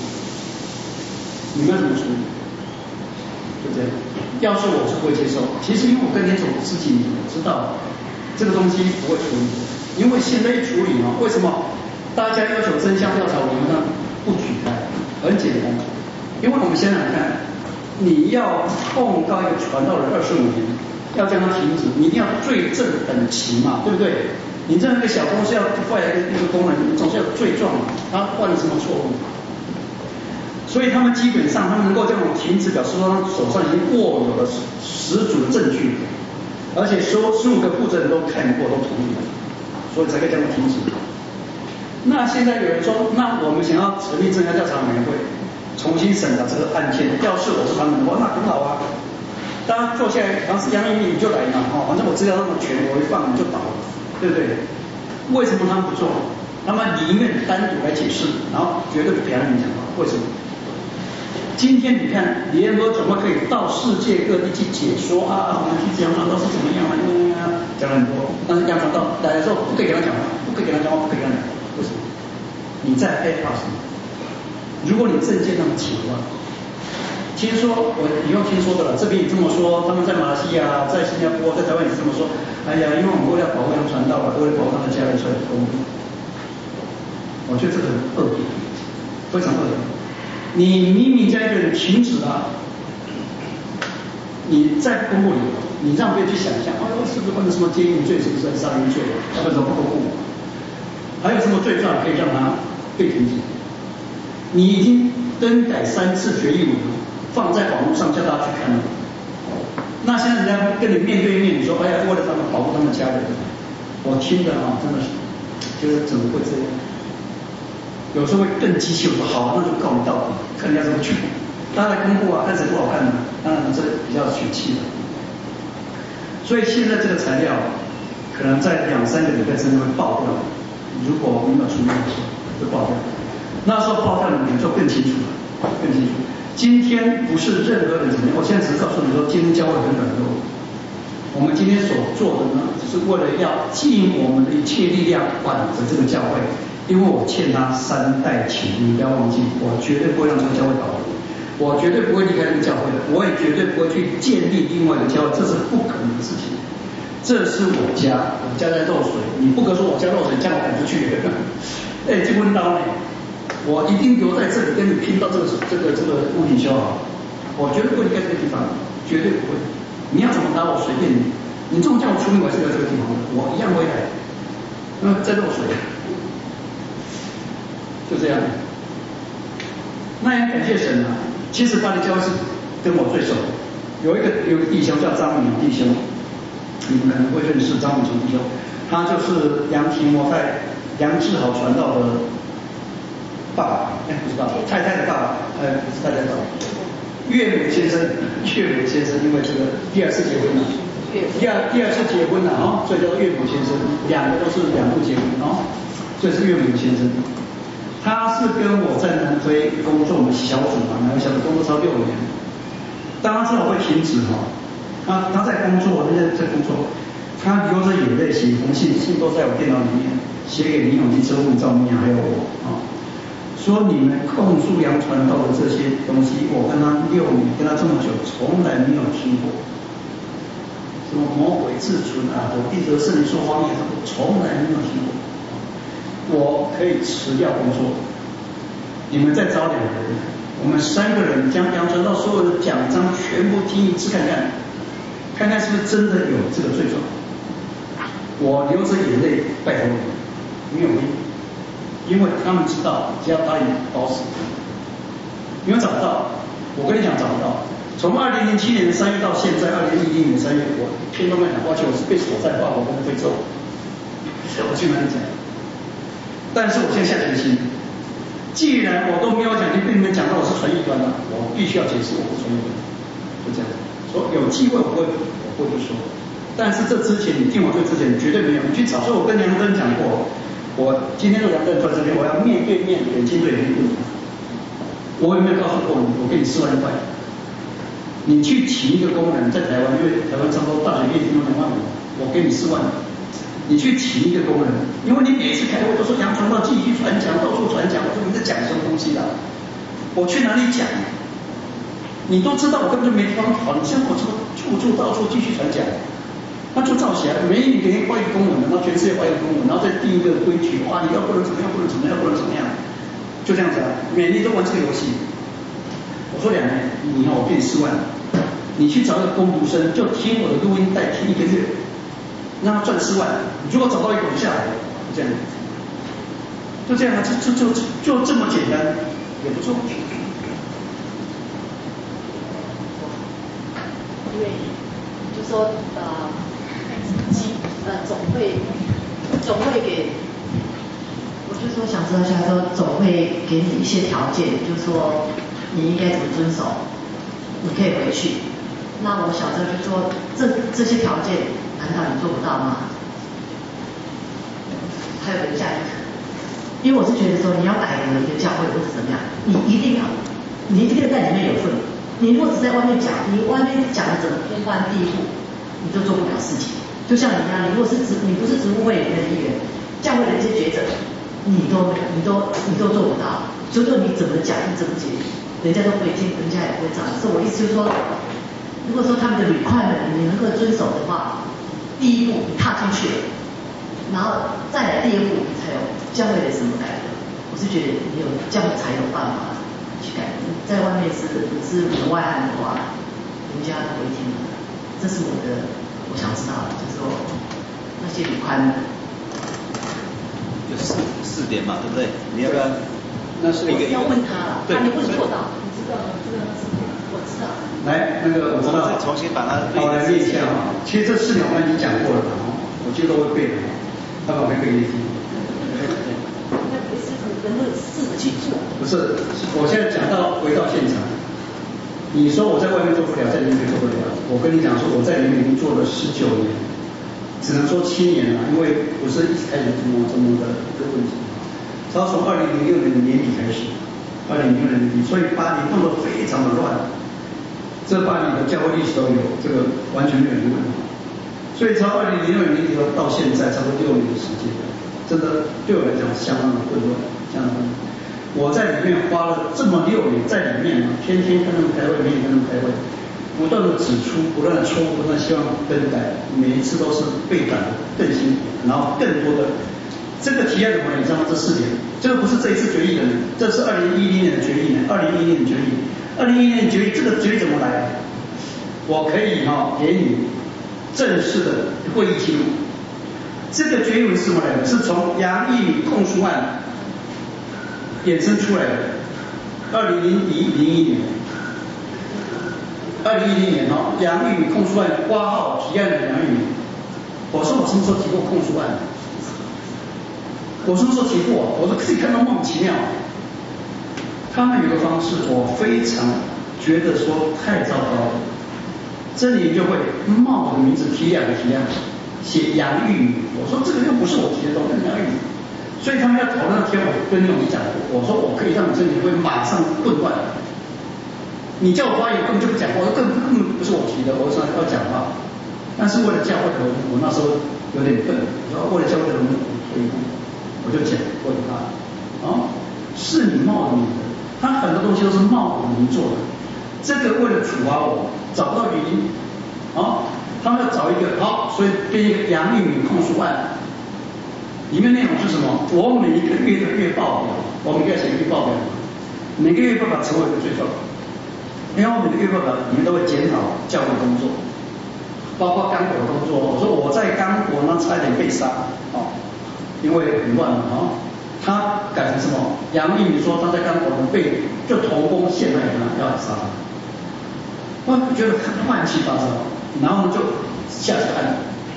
就这样。要是我是不会接受，其实因为我跟严总10几年，我知道这个东西不会处理，因为现在一处理为什么大家要求真相调查，我们呢不举开？很简单，因为我们想想看，你要控告一个传道人25年，要将他停止，你一定要罪证等齐嘛，对不对？你这样一个小公司要坏一个工人，你总是要有罪状嘛，他犯了什么错误？所以他们基本上他们能够这种停止，表示说他手上已经握有了10足的证据，而且说15个负责人都看过，都同意了，所以才可以这样停止。那现在有人说，那我们想要成立侦查调查委员会，重新审查这个案件，要是我是他们的话，那很好大家坐下来，然后是杨明你就来嘛，反正我资料那么全，我一放你就倒了，对不对？为什么他们不做？他们宁愿单独来解释，然后绝对不给他们讲话，为什么？今天你看联合怎么可以到世界各地去解说啊？我们去杨传道是怎么样啊？讲了很多，但是杨传道来的时候不可以给他讲话，不可以给他讲话，不可以给他讲，为什么？你在害怕什么？如果你证件那么强的话，听说我以后听说的了，这边也这么说，他们在马来西亚、在新加坡、在台湾也是这么说。哎呀，因为我们为了保护杨传道啊，为了保护他的家人，所以公布。我觉得这个很恶劣，非常恶劣。你明明在一个人停止了，你再不公布你让别人去想象，是不是犯了什么奸淫罪，是不是杀人罪，要不然怎么不公布？还有什么罪状可以让他被停止？你已经更改3次决议文，放在网络上叫大家去看了。那现在人家跟你面对面，你说哎呀，为了他们保护他们家人，我听的真的是觉得怎么会这样？有时候会更激气，我说好，那就告你到底，看人家怎么去。当然公布啊，看谁不好看呢？当然这比较血气的。所以现在这个材料可能在2-3个礼拜之内会爆掉，如果没有出面的时候就爆掉。那时候爆掉你就更清楚了，更清楚。今天不是任何人怎么样，我现在只是告诉你说，今天教会很软弱。我们今天所做的呢，只是为了要尽我们的一切力量挽着这个教会。因为我欠他3代情，你不要忘记，我绝对不会让这个教会倒闭，我绝对不会离开这个教会的，我也绝对不会去建立另外一个教会，这是不可能的事情。这是我家，我家在漏水，你不可说我家漏水，叫我赶出去。这温刀呢，我一定留在这里跟你拼到这个屋顶修好，我绝对不会离开这个地方，绝对不会。你要怎么打我随便你，你这么叫我出名，我还是留这个地方的，我一样回来。在漏水。就这样，那也感谢神啊！其实巴黎教会是跟我最熟，有一个弟兄叫张敏弟兄，你们可能会认识张敏弟兄，他就是杨廷模在杨志豪传道的爸爸，不是爸爸，太太的爸爸，不是太太的爸爸，岳母先生，因为这个第2次结婚了，第二次结婚了所以叫做岳母先生，两个都是2度结婚所以是岳母先生。他是跟我在南非工作，我们小组南非小组工作超6年。当他知道我会停止他在工作，在工作，他流着眼泪写一封信都在我电脑里面，写给林永基、周牧、赵明阳还有我说你们控诉杨传道的这些东西，我跟他6年，跟他这么久，从来没有听过。什么魔鬼自存我弟得圣灵说方言，从来没有听过。我可以辞掉工作，你们再招2个人，我们3个人将杨传道所有的奖章全部听一次看看是不是真的有这个罪状。我流着眼泪拜托你，没有用，因为他们知道只要答应保死，因为找不到，我跟你讲找不到。从2007年3月到现在2011年3月，我一天都没讲，而且我是被锁在法国跟非洲，我去哪里讲？但是我现在下决心，既然我都没有讲，就被你们讲到我是传异端了，我必须要解释我是传异端，就这样。说有机会我会去说，但是这之前你听我这之前绝对没有，你去找。所以我跟梁登讲过，我今天跟梁登坐在这边，我要面对面，眼睛对眼睛。我有没有告诉过你，我给你4万块，你去请一个工人在台湾，因为台湾差不多大学月薪都2万5，我给你4万。你去请一个工人，因为你每次开会都说杨传道继续传讲，到处传讲，我说你在讲什么东西啦？我去哪里讲？你都知道我根本就没地方跑，你现在我处到处继续传讲，那就造起来，每一年给人换一个工人，然后全世界换一个工人，然后再定一个规矩，你要不能怎么样，不能怎么样，不能怎么样，就这样子每年都玩这个游戏。我说2年，我给你4万，你去找一个工读生，就听我的录音带听1个月。让他赚4万，如果找到一个下来，就这样，就这么简单，也不错。 因为就说总会给，我就说想知道一下，说总会给你一些条件，就是说你应该怎么遵守，你可以回去。 那我小时候就说，这些条件难道你做不到吗？还有留下一个，因为我是觉得说你要改革一个教会或者怎么样，你一定要在里面有份。你如果只在外面讲，你外面讲的怎么天翻地覆，你就做不了事情。就像你一样，你如果你不是职务会里面的一员，教会的一些抉择，你都做不到。所以说你怎么讲，你怎么解决，人家都不会听，人家也不会照。所以我意思就是说，如果说他们的requirement你能够遵守的话，第一步你踏进去了，然后再来第二步，你才有教会的什么改革。我是觉得你有教会才有办法去改革，在外面是门外汉的话，人家都不会听的。这是我想知道的，就是说那些requirement。 就4点嘛，对不对？你要不要？ 那是一个要问他了， 对， 你不能做到，你知道吗？我知道。 来，那个我知道， 再重新把它好来念一下啊。其实这4点我已经讲过了哦，我记得我会背的，他把我背一听。 那不是能够试着去做。 不是，我现在回到现场。你说我在外面做不了，在里面做不了。我跟你讲说，我在里面已经做了19年，只能说7年了，因为不是一直开始这么的一个问题。他从2006年的年底开始，2006年底，所以巴黎弄得非常的乱。这巴黎的教会历史都有，这个完全没有疑问。所以从2006年年底到现在，差不多6年的时间，真的对我来讲相当的混乱，相当的混乱。我在里面花了这么6年，在里面天天跟他们开会，每天跟他们开会，不断的指出不断的错误，不断希望更改，每一次都是倍感更辛苦，然后更多的。这个提案怎么来？你知道吗？这4点，这个不是这一次决议的，这是2010年的决议呢。2010年的决议，2010年的决议，这个决议怎么来？我可以给你正式的会议记录。这个决议文是什么来的？是从杨义敏控诉案衍生出来的。2001年杨义敏控诉案挂号提案的杨义敏。我说我什么时候提过控诉案？我什么时候提过？我说自己看到莫名其妙。他们有个方式，我非常觉得说太糟糕了。真理就会冒我的名字提2个提案，写杨玉敏。我说这个又不是我提的，都跟杨玉敏。所以他们要讨论那天，我跟你讲过，我说我可以让真理会马上混乱。你叫我发言根本就不讲话，我说根本不是我提的，我说要讲话。但是为了教会的荣誉，我那时候有点笨，我说为了教会的荣誉，退一步。我就讲过他是你冒名的，他很多东西都是冒名做的。这个为了处罚我，找不到原因他们要找一个所以编一个杨玉敏控诉案，里面内容是什么？我每一个月的月报表，我们要写月报表，每个月报表成为一个罪状，因为我每个月报表里面都会检讨教会工作，包括刚果的工作。我说我在刚果呢差一点被杀因为很乱他改成什么？杨义敏说他在刚果被就同工陷害他，要杀他。我觉得乱七八糟，然后就下这个案，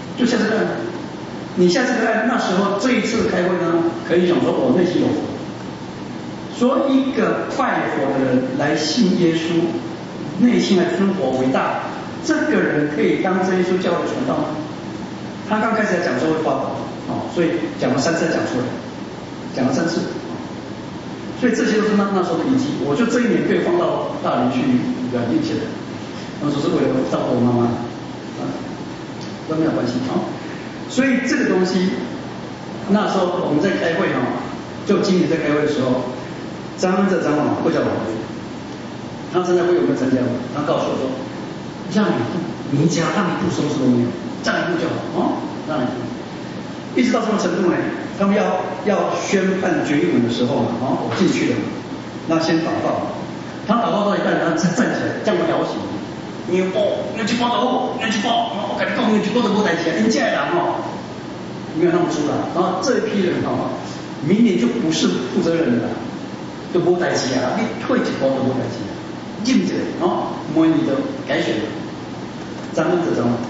你下这个案，那时候这一次开会呢，可以讲说我内心有佛，说一个拜佛的人来信耶稣，内心来尊佛为大，这个人可以当真耶稣教会传道吗？他刚开始讲说会发抖所以讲了3次讲出来，讲了3次所以这些都是那时候的遗迹。我就这1年被放到大连去软禁起来，那时候是为了照顾我妈妈都没有关系所以这个东西那时候我们在开会就今年在开会的时候，张恩哲长老会教老师，他参加会有没有参加？他告诉我说，让你家让你部收拾都没有，让你部就好让你部。一直到什么程度呢？他们要宣判决议文的时候我进去了，那先祷告，他祷告到一半，他站起来将我摇醒，你去报道你去报，我跟你讲，你去报都没代志，你这人没有那么出来，然后这一批人明年就不是负责任的，就没代志你退一步都没代志，认着每年都改选张恩哲长老。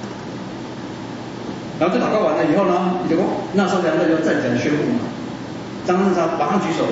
然后这祷告完了以后呢，结果那时候梁振就站起来宣布张恩哲马上举手，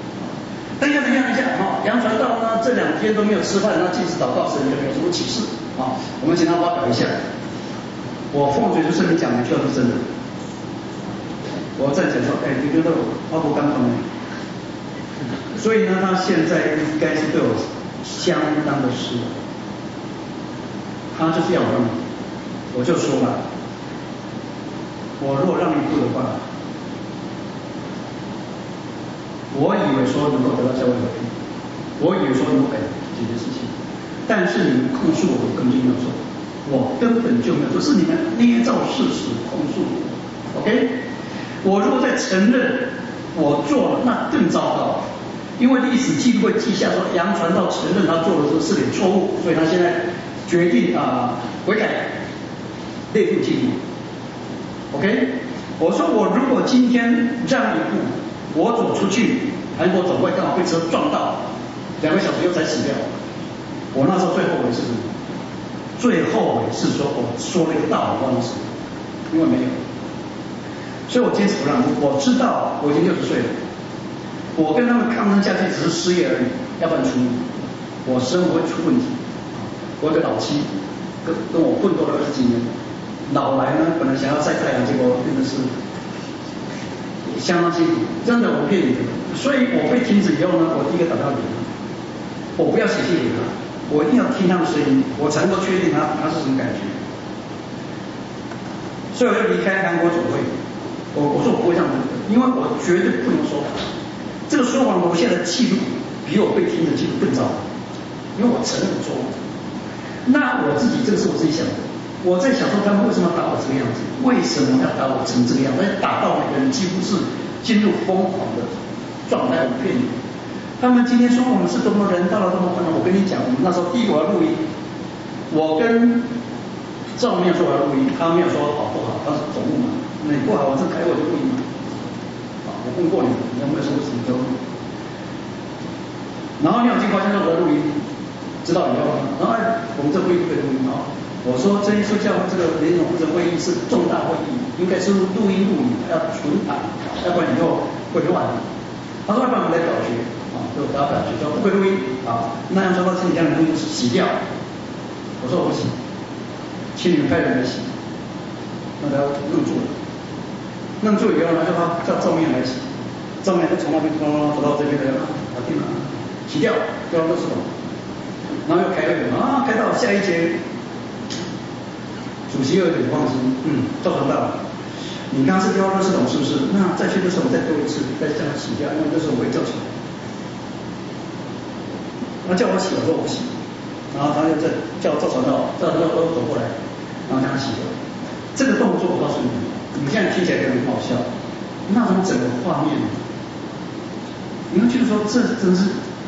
等一下杨传道呢这2天都没有吃饭，那禁止祷告，神就没有什么启示。 啊，我们请他发表一下。我奉嘴就圣灵讲的，就是真的。我在讲说，你觉得我不刚刚呢？所以呢，他现在应该是对我相当的失望。他就是要我让你，我就说了，我如果让你做的话，我以为说能够得到教会和平，我以为说能够解决事情，但是你们控诉我根本就没有做，我根本就没有做，是你们捏造事实控诉我 ，OK？ 我如果再承认我做了，那更糟糕，因为历史记录会记下说杨传道承认他做的这4点错误，所以他现在决定悔改，内部记录 ，OK？ 我说我如果今天让一步，我走出去，韩国总会刚好被车撞到，2个小时后才死掉，我那时候最后悔是什么？最后悔是说我说了一个大谎忘了死，因为没有。所以我坚持不让步，我知道我已经60岁了，我跟他们抗争下去只是失业而已，要不然出名，我生活会出问题。我有个老妻，跟我奋斗了20几年，老来呢本来想要晒太阳，结果真的是相当辛苦，真的我骗你的。所以我被停止以后呢，我第一个打电话给他，我不要写信给他，我一定要听他的声音，我才能够确定他是什么感觉。所以我就离开韩国总会。我说我不会这样子，因为我绝对不能说谎。这个说谎留下的记录比我被听的记录更糟，因为我承认我说谎。那我自己这个是我自己想的，我在想说他们为什么要打我这个样子？为什么要打我成这个样子？打到每个人几乎是进入疯狂的状态。我骗你，他们今天说我们是多么人道了多么宽容。我跟你讲，我们那时候第一个我要录音，我跟赵没有说我要录音，他没有说好不好，他是总务嘛。你不好，我这开会就不赢了。我问过你，你有没有说什么都？然后你有进发现说我在录音，知道以后，然后我们这会议不可以录音啊。我说这一次教会这个联总负责会议是重大会议，应该是录音录影，要存档，要不然以后会乱。他说要不然我们来表决就给他表决说不可以录音那样说到请你将你录音洗掉。我说我不行，请你们派人来洗，那他愣住了。弄住以后呢，就他叫正面来洗，正面就从那边走到这边来搞定了，洗掉，丢到垃圾桶，然后又开会开到下一节，主席又有点放心，赵传道，你刚刚是丢到垃圾桶是不是？那再去垃圾桶再丢一次，再这样洗掉，因为垃圾桶会叫起来。他叫我洗，我说我不洗，然后他就再叫赵传道都走过来，然后让他洗掉。这个动作我告诉你。你现在听起来有点好笑，那种整个画面，你会觉得说这真是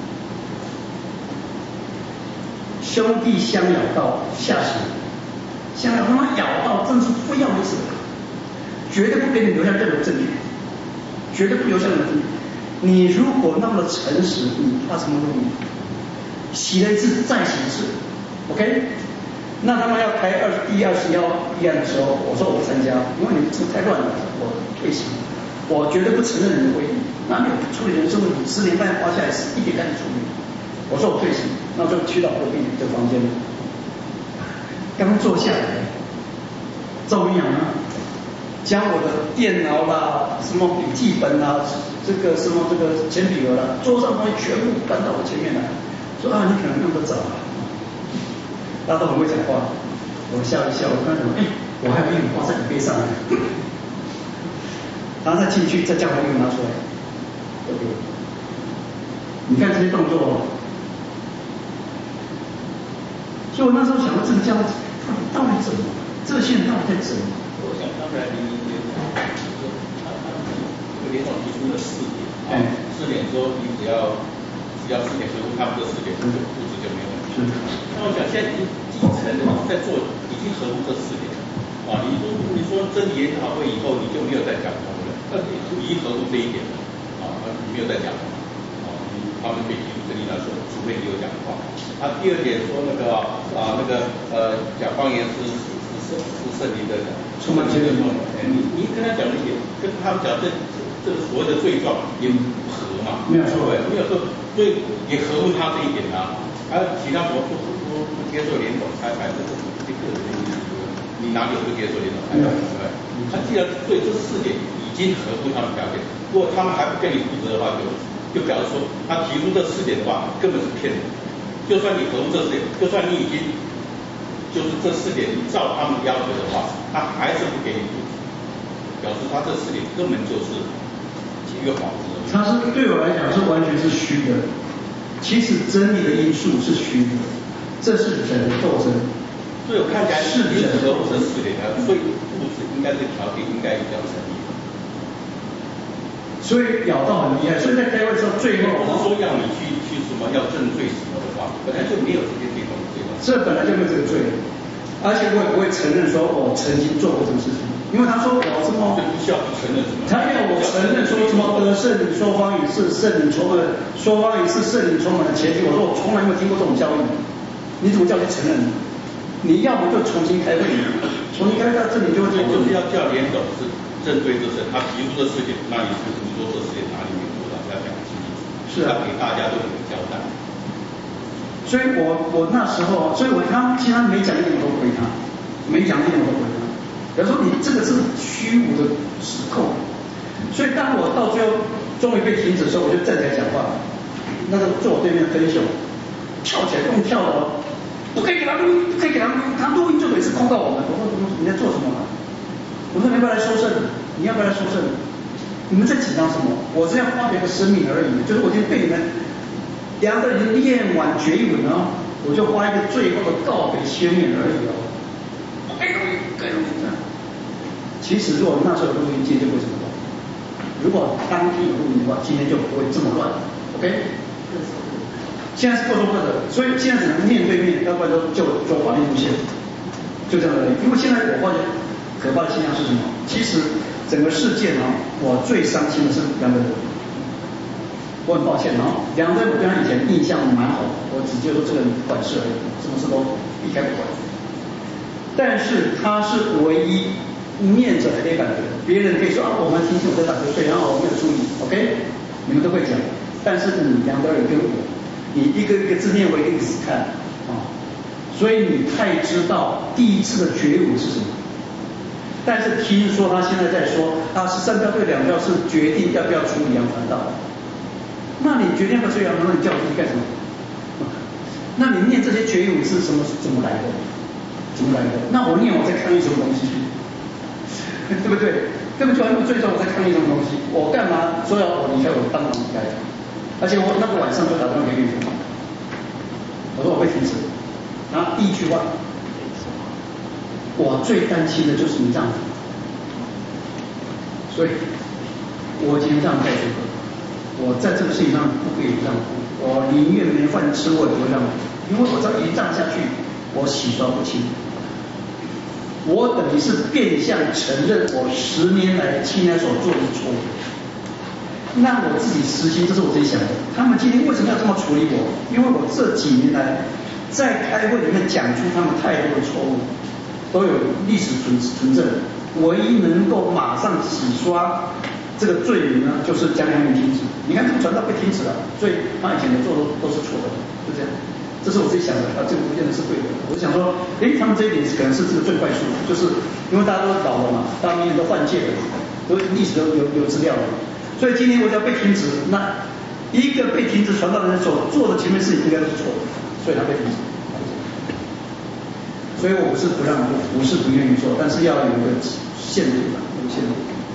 兄弟相咬到下血，相咬他妈咬到真是非要没死，绝对不给你留下任何证据，绝对不留下任何证据。你如果那么的诚实，你怕什么东西？洗了一次再洗一次 ，OK？那他们要开第21号议案的时候，我说我不参加，因为你们这太乱了，我退席，我绝对不承认你的会议，那你处理人事问题10年半花下来1点开始处理，我说我退席，那就去到隔壁的房间，刚坐下来，赵明阳呢，将我的电脑啦、什么笔记本啦、这个什么这个铅笔盒啦，桌上东西全部搬到我前面来，说你可能用得着。大家都很会讲话，我笑一笑，我跟他讲，我还有英语画在你背上呢。然后再进去，再将我英语拿出来，对不对？你看这些动作，所以我那时候想到这个教会到底怎么，这些人到底在怎么？ 我想刚才您这个联总提出了4点，4点说你只要4点合乎他们这4点，布置就没有问题。那我想现在已经基层的在做，已经合乎这4点你说真理研讨会以后你就没有再讲通了，那已经合乎这一点了你没有再讲他们可以提出争议来说，除非你有讲话。第2点说讲方言是圣灵的充满节奏你跟他讲一点，跟他们讲这个所谓的罪状也不合嘛，没有错，没有错，所以也合乎他这一点还有其他什么不接受联总裁判，这是个人的意思，你哪里有不接受联总裁判，对不对？他既然对这4点已经合乎他们条件，如果他们还不跟你负责的话，就表示说他提出这4点的话根本是骗人。就算你合乎这4点，就算你已经就是这4点照他们要求的话，他还是不给你负责，表示他这4点根本就是一个幌子。 他是对我来讲是完全是虚的，其实真理的因素是虚的，这是人的斗争。 所以我看起来是人合乎这4点的，所以物质应该这个条件应该比较成立。 所以咬到很厉害，所以在开会的时候最后不是说要你去什么要正罪什么的话，本来就没有这些地方的罪。 这本来就没有这个罪，而且我也不会承认说我曾经做过这个事情，因为他说我什么， 就不需要承认什么。 他要我承认说什么得圣灵说方语是圣灵充满，说方语是圣灵充满的前提，我说我从来没有听过这种教义，你怎么叫去承认？你要么就重新开会，重新开会到这里就会就是要叫联总是正对这事，他提出这4点，那你说这4点哪里没做到，要讲清楚，是要给大家都有个交代。 所以我那时候，所以他其实没讲一点我都回他，没讲一点我都回他。比如说你这个是虚无的指控，所以当我到最后终于被停止的时候，我就站起来讲话，那个坐我对面的分秀跳起来用跳的，不可以给他录音，不可以给他录音，他录音就每次控告我们。我说你在做什么？我说你要不要来收证？你要不要来收证？你们在紧张什么？我只要发表个声明而已，就是我已经被你们2个人练完决议文哦，我就发一个最后的告别宣言而已哦。不可以录音，不可以录音这样。其实如果那时候有录音，今天就不会这么乱。如果当天有录音的话，今天就不会这么乱。OK？现在是各说各的，所以现在只能面对面，要不然就法律路线，就这样而已。因为现在我发现可怕的现象是什么？其实整个事件啊，我最伤心的是梁德伯。我很抱歉啊，梁德伯对他以前印象蛮好，我只觉得说这个人管事而已，什么事都避开不管。但是他是唯一面着黑板的人，别人可以说啊，我们听清我在打瞌睡，然后我没有注意 ，OK， 你们都会讲。但是你梁德尔跟我，你一个一个字念为一个死看啊，所以你太知道第一次的觉悟是什么。但是听说他现在在说啊，13票对2票是决定要不要处理杨传道。那你决定要处理杨传道，你叫我去干什么？那你念这些决悟是什么？怎么来的？怎么来的？那我念我在抗议什么东西？对不对？根本就因为最终我在抗议什么东西，我干嘛说要我离开？我当然离开。而且我那个晚上就打电话给律师，我说我会停止。然后第一句话，我最担心的就是你丈夫，所以我今天这样告诉你，我在这个事情上不可以让步，我宁愿没饭吃，我也不会让步，因为我只要一让下去，我洗刷不清。我等于是变相承认我10年来7年所做的错误，让我自己实心，这是我自己想的。他们今天为什么要这么处理我？因为我这几年来在开会里面讲出他们太多的错误，都有历史存证，唯一能够马上洗刷这个罪名呢，就是将杨明停止。你看这个传道被停止了，所以他以前的做都是错的，就这样。这是我自己想的，这个不见得是对的。我想说，他们这一点可能是这个最快速的，就是因为大家都老了嘛，大家明年都换届了，都历史都有资料了，所以今天我只要被停止，那一个被停止传道的人所做的前面事情应该都是错的，所以他被停止。所以我不是不让步，不是不愿意做，但是要有一个限度的，有限度。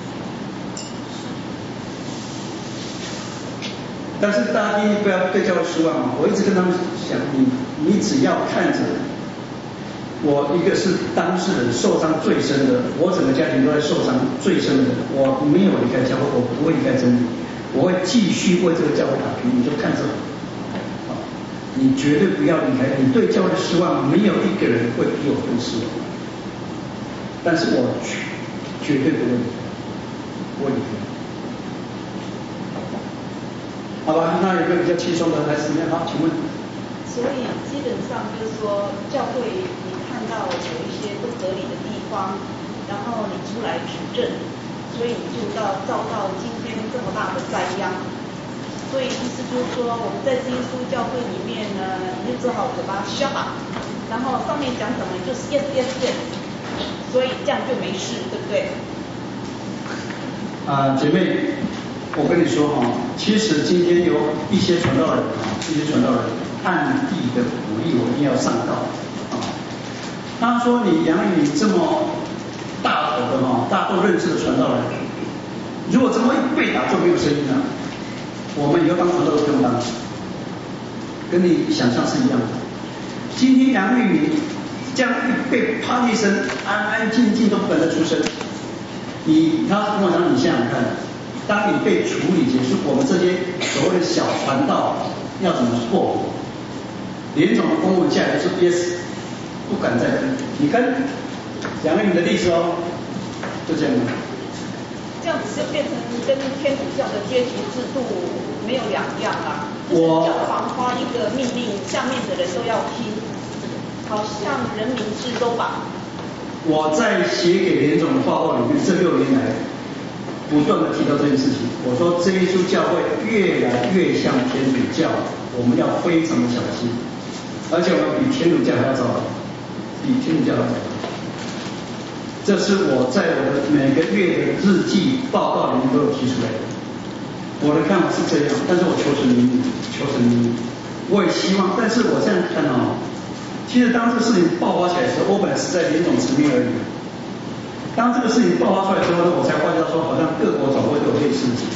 但是大家第一不要对教会失望啊！我一直跟他们讲，你只要看着我一个是当事人受伤最深的，我整个家庭都在受伤最深的，我没有离开教会，我不会离开真理，我会继续为这个教会打拼，你就看着我，你绝对不要离开，你对教会的失望，没有一个人会比我更失望，但是我绝对不会离开，不会离开。好吧，那有个比较轻松的来时间，好，请问。 所以基本上就是说，教会你看到有一些不合理的地方，然后你出来指正，所以你就遭到今天这么大的灾殃。 所以意思就是说，我们在基督教会里面呢，你就只好嘴巴 shut up， 然后上面讲什么就是 yes yes yes， 所以这样就没事，对不对？ 姐妹，我跟你说其实今天有一些传道人暗地的鼓励我一定要上道他说你杨宇这么大头的大家都认识的传道人，如果这么一被打就没有声音了，我们以后当传道都不用当，跟你想象是一样的。今天杨玉明这样一被啪一声，安安静静都不敢再出声。他跟我讲，你想想看，当你被处理结束，我们这些所谓的小传道要怎么做？连总的公文下来是 yes， 不敢再跟。你跟杨玉明的例子就这样。 这样子就变成跟天主教的阶级制度没有两样啦。教皇发一个命令，下面的人都要听，好像人民制都把。 我在写给连总的报告里面，这6年来不断的提到这件事情。我说这一株教会越来越像天主教，我们要非常的小心，而且我们比天主教还要糟糕，比天主教还要糟糕。这是我在我的每个月的日记报告里面都有提出来的。我的看法是这样，但是我求神明理，我也希望，但是我这样看其实当这个事情爆发起来的时候，我本来是在联总层面而已。当这个事情爆发出来之后呢，我才发觉到说，好像各国总会都有类似的事情，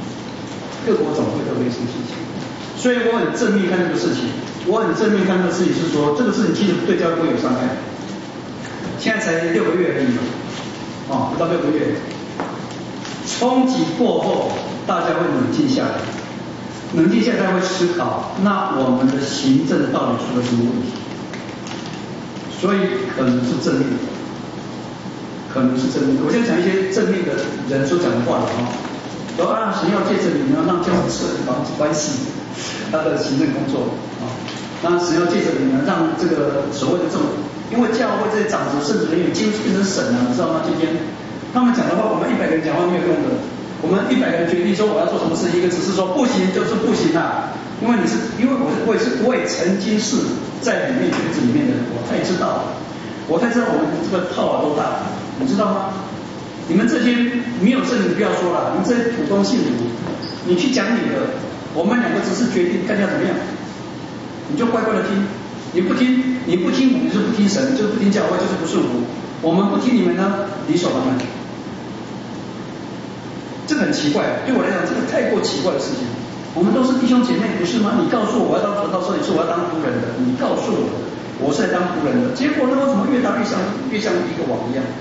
所以我很正面看这个事情，是说，这个事情其实对教会不会有伤害。现在才6个月而已不到6个月，冲击过后，大家会冷静下来，大家会思考，那我们的行政到底出了什么问题？所以可能是正面的。我先讲一些正面的人所讲的话说神要借着你呢，让教会设立防止关系他的行政工作那神要借着你呢，让这个所谓的这种，因为教会这些长子圣子人员几乎变成神了，你知道吗？今天他们讲的话，我们100个人讲话没有用的，我们100个人决定说我要做什么事，一个只是说不行就是不行因为我也曾经是在里面圈子里面的人，我太知道我们这个套多大，你知道吗？你们这些没有圣灵不要说了，你们这些土东信徒，你去讲你的，我们2个只是决定看要怎么样，你就乖乖的听，你不听我们就是不听神，就是不听教会，就是不顺服。我们不听你们呢，理所当然。这个很奇怪，对我来讲，这个太过奇怪的事情。我们都是弟兄姐妹，不是吗？你告诉我要当传道授，你说我要当仆人的，你告诉我是来当仆人的，结果呢，我怎么越当越像一个王一样？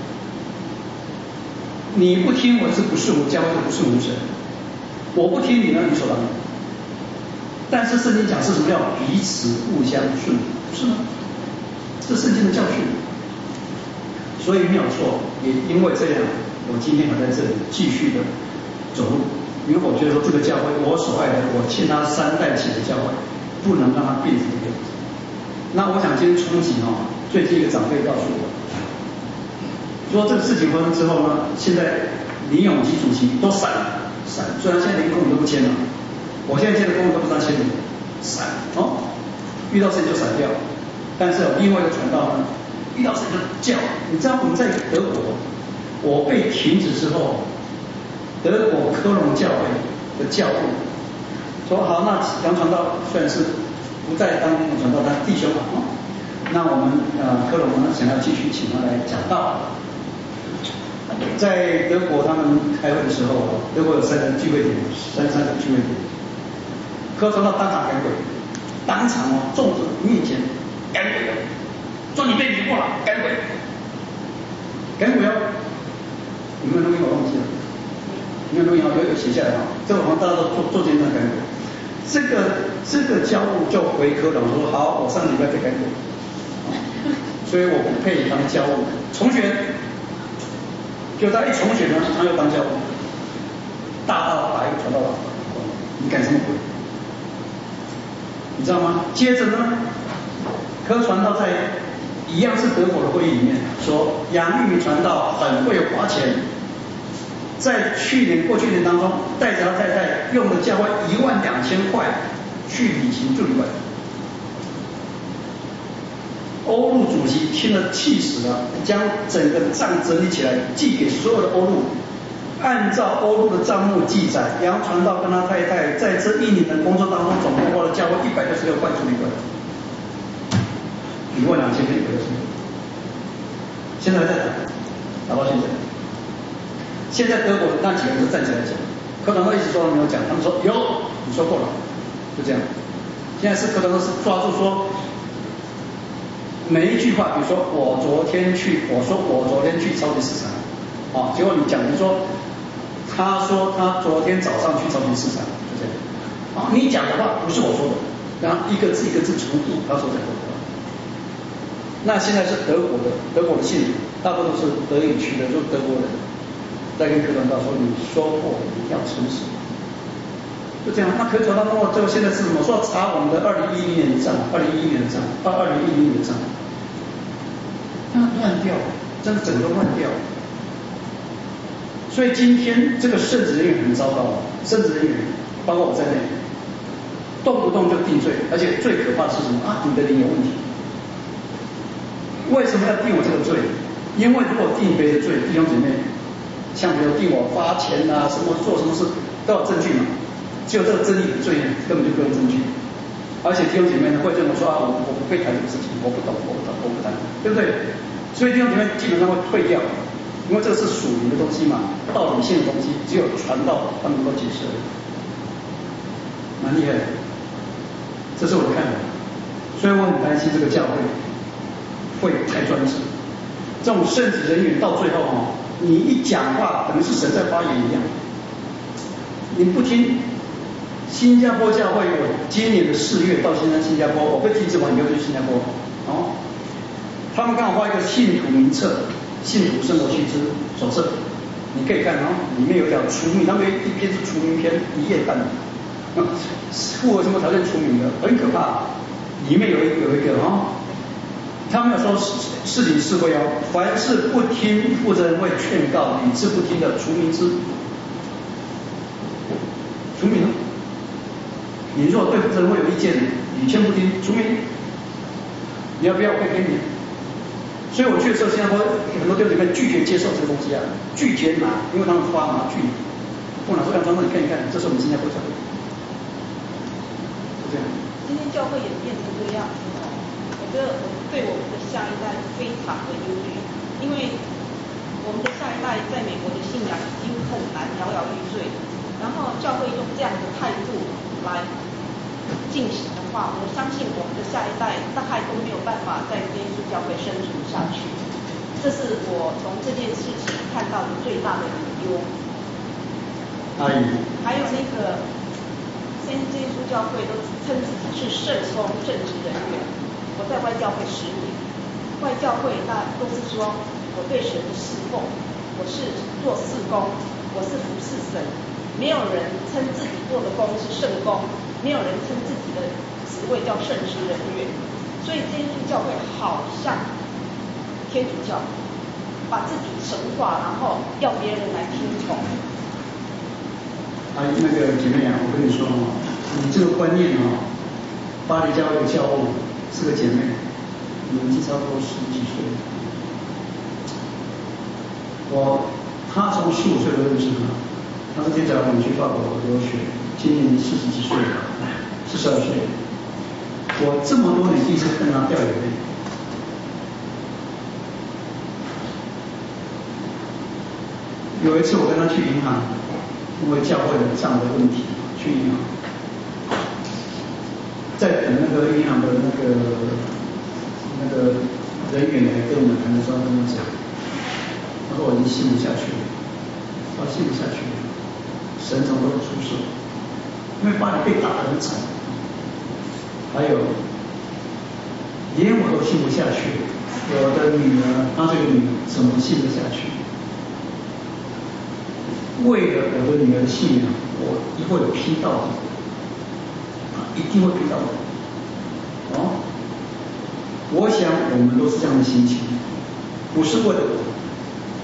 你不听我是不顺服教会，就不顺服神；我不听你呢，理所当然。但是圣经讲是什么？要彼此互相顺服，不是吗？这圣经的教训。所以没有错，也因为这样，我今天还在这里继续的走路。因为我觉得说这个教会，我所爱的，我欠他3代起的教会，不能让它变成这个样子。那我想今天冲击最近一个长辈告诉我，说这个事情发生之后呢，现在林永基主席都闪，虽然现在连公文都不签了，我现在签的公文都不知道签什么，闪遇到事情就闪掉。但是有另外一个传道呢，遇到事情就叫。你知道我们在德国，我被停止之后。德国科隆教会的教务说好，那杨传道虽然是不在当天的传道，但弟兄那我们科隆呢想要继续请他来讲道。在德国他们开会的时候，德国有3个聚会点，33个聚会点，科传道当场赶鬼，当场众人面前赶鬼说你被迷惑了，赶鬼有没有录音？我忘记了。没有录音有写下来这个我们大家都做见证赶鬼。这个教务就回科长说好，我上礼拜被赶鬼，所以我不配当教务，重选。就他一重选呢，他又当教务，大到把一个传道人，你赶什么鬼？你知道吗？接着呢，科传道在一样是德国的会议里面说，杨玉传道很会花钱。 在过去年当中，带着他太太用了价位12000块去旅行住旅馆。欧陆主席听了气死了，将整个账整理起来，寄给所有的欧陆。按照欧陆的账目记载，杨传道跟他太太在这1年的工作当中，总共花了价位166块住旅馆，12000跟166。现在还在打到现在。现在德国那几个人都站起来讲，科长都一直说没有讲，他们说有，你说过了，就这样。现在是科长都是抓住说。每一句话，比如说我昨天去超级市场，结果你讲的说，他说他昨天早上去超级市场，就这样，你讲的话不是我说的，然后一个字一个字重复他说的话。那现在是德国的信徒，大部分都是德语区的，就是德国人，在跟科长道说，你说过你要诚实，就这样。那可以传到最后现在是什么？说查我们的2010年的账，2011年的账，到2010年的账。乱掉，真的整个乱掉。所以今天这个圣职人员很糟糕，圣职人员包括我在内，动不动就定罪，而且最可怕的是什么你的灵有问题。为什么要定我这个罪？因为如果定别的罪，弟兄姐妹，像比如定我发钱什么做什么事都有证据嘛，只有这个争议的罪根本就没有证据。而且弟兄姐妹会认为说我不会谈这个事情，我不懂，对不对？所以弟兄姐妹基本上会退掉，因为这是属灵的东西嘛，道理性的东西，只有传道他们能够解释，蛮厉害的。这是我的看法，所以我很担心这个教会会太专制。这种圣职人员到最后你一讲话等于是神在发言一样，你不听。新加坡教会，我今年的4月到新加坡，我被禁止完以后就去新加坡，他们刚好发一个信徒名册、信徒生活须知手册，你可以看里面有讲除名，他们一篇是除名篇，1页半，符合什么条件除名的，很可怕。里面有一个他们有说事情是会凡是不听负责人会劝告屡次不听的除名之，除名。你如果对负责人会有意见，屡劝不听，除名。你要不要会给你？所以我去的时候，新加坡很多弟兄姐妹拒绝接受这个东西拒绝拿，因为他们发麻拒。我拿出2张，那你看一看，这是我们新加坡教会。就这样。 今天教会也变成这个样子我觉得对我们的下一代非常的忧虑，因为我们的下一代在美国的信仰已经很难摇摇欲坠，然后教会用这样的态度来进行的话，我相信我们的下一代大概都没有办法在耶稣教会生存下去。这是我从这件事情看到的最大的隐忧。还有那个现在耶稣教会都称自己是圣公正直人员。我在外教会10年，外教会那都是说我对神的侍奉，我是做事工，我是服侍神，没有人称自己做的工是圣工，没有人称自己的职位叫圣职人员，所以这一间教会好像天主教，把自己神化，然后要别人来听从。 那个姐妹我跟你说你这个观念巴黎教会的教务是个姐妹，年纪差不多10几岁。她从15岁就认识他，她是天才我们去法国留学，今年40几岁了，42岁。我这么多年第一次看她掉眼泪。有一次我跟她去银行，因为教会的账的问题，去银行，在等那个银行的那个人员来跟我们谈的时候，跟我讲，他说我已经信不下去了，我信不下去了，神从都出手，因为巴黎被打得很惨，还有连我都信不下去，我的女儿，她这个女儿怎么信得下去？为了我的女儿的信仰，我一定会拼到底，一定会拼到底。我想我们都是这样的心情，不是为了我，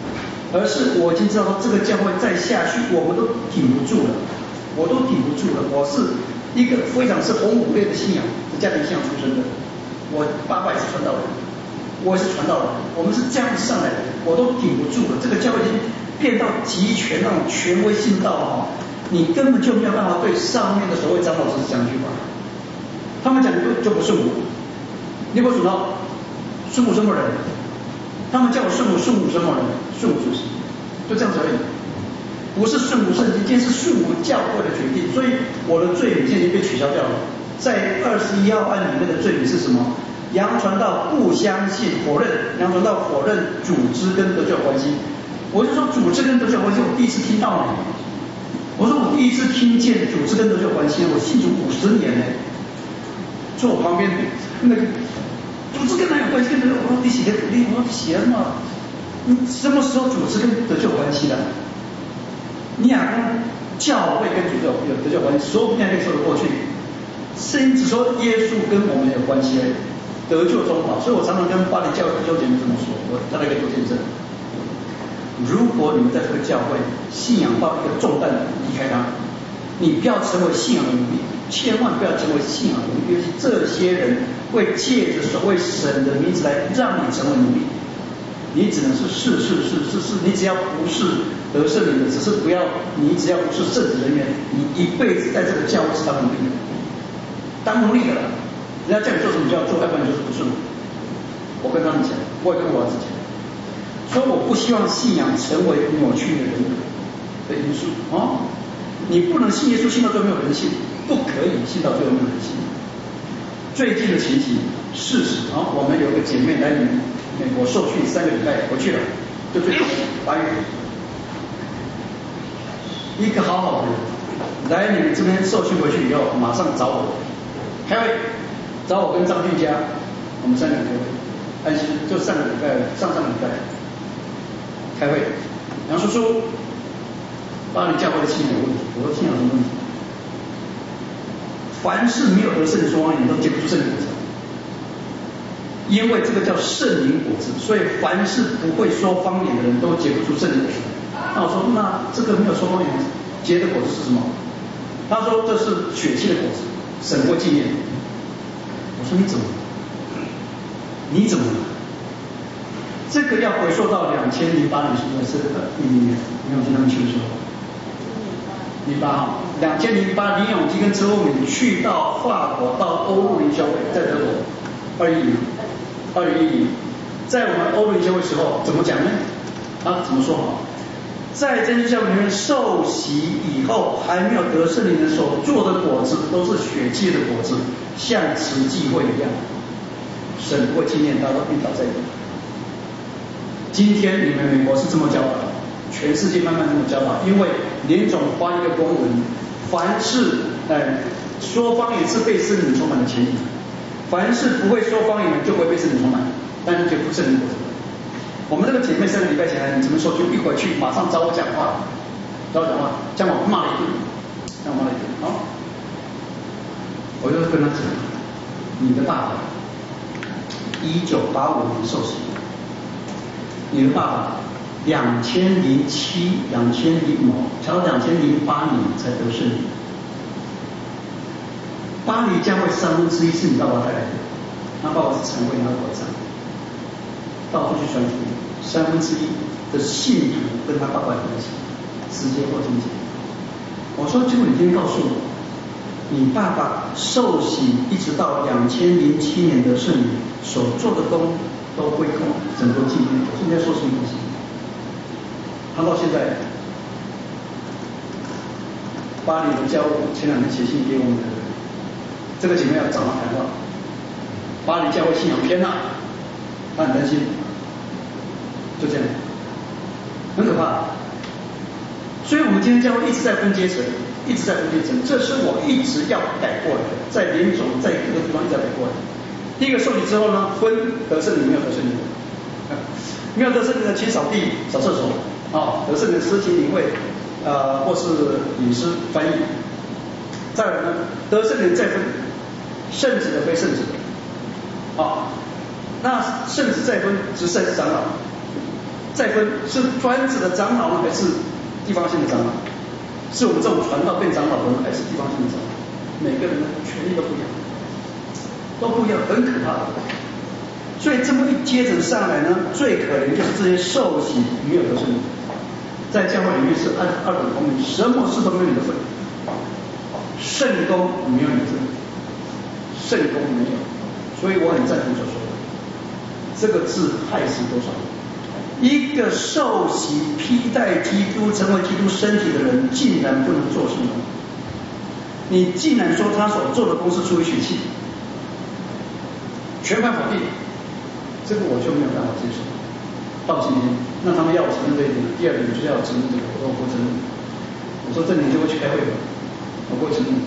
而是我已经知道说这个教会再下去我们都挺不住了，我都挺不住了。我是一个非常是红五类的信仰的家庭信仰出身的，我爸爸也是传道人，我也是传道人，我们是这样子上来的，我都顶不住了。这个教会已经变到集权那种权威性到你根本就没有办法对上面的所谓长老师讲一句话，他们讲的就不顺服。你给我数到顺服什么人？他们叫我顺服什么人？顺服主席，就这样子而已。不是顺服圣经，今天是顺服教会的决定。所以我的罪名现在已经被取消掉了。在21号案里面的罪名是什么？杨传道不相信，否认，杨传道否认组织跟得救有关系。我就说组织跟得救有关系，我第一次听到呢。我说我第一次听见组织跟得救有关系，我信主50年呢。坐我旁边那个组织跟哪有关系？跟得救，我说你写的鼓励，我说写嘛，你什么时候组织跟得救有关系的？你俩跟教会跟组织有得救有关系，所有不应该可以说得过去。圣经只说耶稣跟我们有关系，得救中保，所以我常常跟巴黎教会弟兄姐妹这么说，大家可以做见证。如果你们在这个教会信仰到一个重担，离开它，你不要成为信仰的奴隶，千万不要成为信仰的奴隶，尤其这些人会借着所谓神的名字来让你成为奴隶，你只能是你只要不是得圣灵的，你只要不是圣职人员，你一辈子在这个教会是当奴隶的。当奴隶的了，人家叫你做什么就要做，要不然就是不顺服。我跟他们讲，我也跟我儿子讲，说我不希望信仰成为扭曲的人格的因素你不能信耶稣信到最后没有人性，不可以信到最后没有人性。最近的情形，事实我们有个姐妹来美国受训3个礼拜回去了，就最近8月，一个好好的人来你们这边受训回去以后，马上找我。开会，找我跟张俊佳，我们3个人开会，安心就上个礼拜开会。杨叔叔，巴黎教会的信仰有问题，我说信仰什么问题？凡是没有得圣灵说方言都结不出圣灵果子，因为这个叫圣灵果子，所以凡是不会说方言的人都结不出圣灵果子。那我说，那这个没有说方言结的果子是什么？他说这是血气的果子。神会纪念。我说你怎么了？这个要回溯到2008年，是不是？10年，林永基他们去的时候。2008，林永基跟车厚敏去到法国，到欧陆灵教会，在德国，2010，在我们欧陆灵教会时候怎么讲呢？怎么说在真教会里面受洗以后，还没有得圣灵人所做的果子，都是血气的果子，像慈济会一样，神不会纪念，大家都晕倒在地。今天你们美国是这么教导，全世界慢慢这么教导，因为联总发一个公文，凡是说方言是被圣灵充满的前提，凡是不会说方言的就不会被圣灵充满，但是就不圣灵果子。我们这个姐妹3个礼拜前来，你怎么说？就一回去马上找我讲话，将我骂了一顿，我就跟他讲，你的爸爸1985年受洗，你的爸爸2007、才到2008年才得圣灵。巴黎教会1/3是你爸爸带来的，他爸爸是常会拿国长，到处去传福音，1/3的信徒跟他爸爸有关系，时间或金钱。我说，结果你今天告诉我，你爸爸受洗一直到2007年的圣灵所做的工都归空，整个纪念。我说你在说什么东西？他到现在，巴黎的教务前2天写信给我们的这个姐妹要找他谈话，巴黎教会信仰偏了，他很担心，就这样，很可怕。所以我们今天教会一直在分阶层，这是我一直要改过来的，在联总在各个地方一直在改过来。第一个受洗之后呢，分得圣灵没有得圣灵的，没有得圣灵的请扫地扫厕所得圣灵司琴领会或是领诗翻译。再来呢，得圣灵再分圣职的非圣职的，那圣职再分执事长老， 再分是专职的长老呢，还是地方性的长老？是我们这种传道变长老的人，还是地方性的长老？每个人的权利都不一样，都不一样，很可怕的。所以这么一阶层上来呢，最可怜就是这些受洗没有得胜的，在教会里面是二等公民，什么事都没有你的份，圣功没有你的份，圣功没有。所以我很赞同所说的，这个字害死多少人？一个受洗披戴基督成为基督身体的人，竟然不能做圣功，你竟然说他所做的公是出于血气，全盘否定，这个我就没有办法接受。到今天，那他们要我承认这一点，第二点就是要我承认这个，我说我不承认。我说这你就会去开会吧，我不会承认。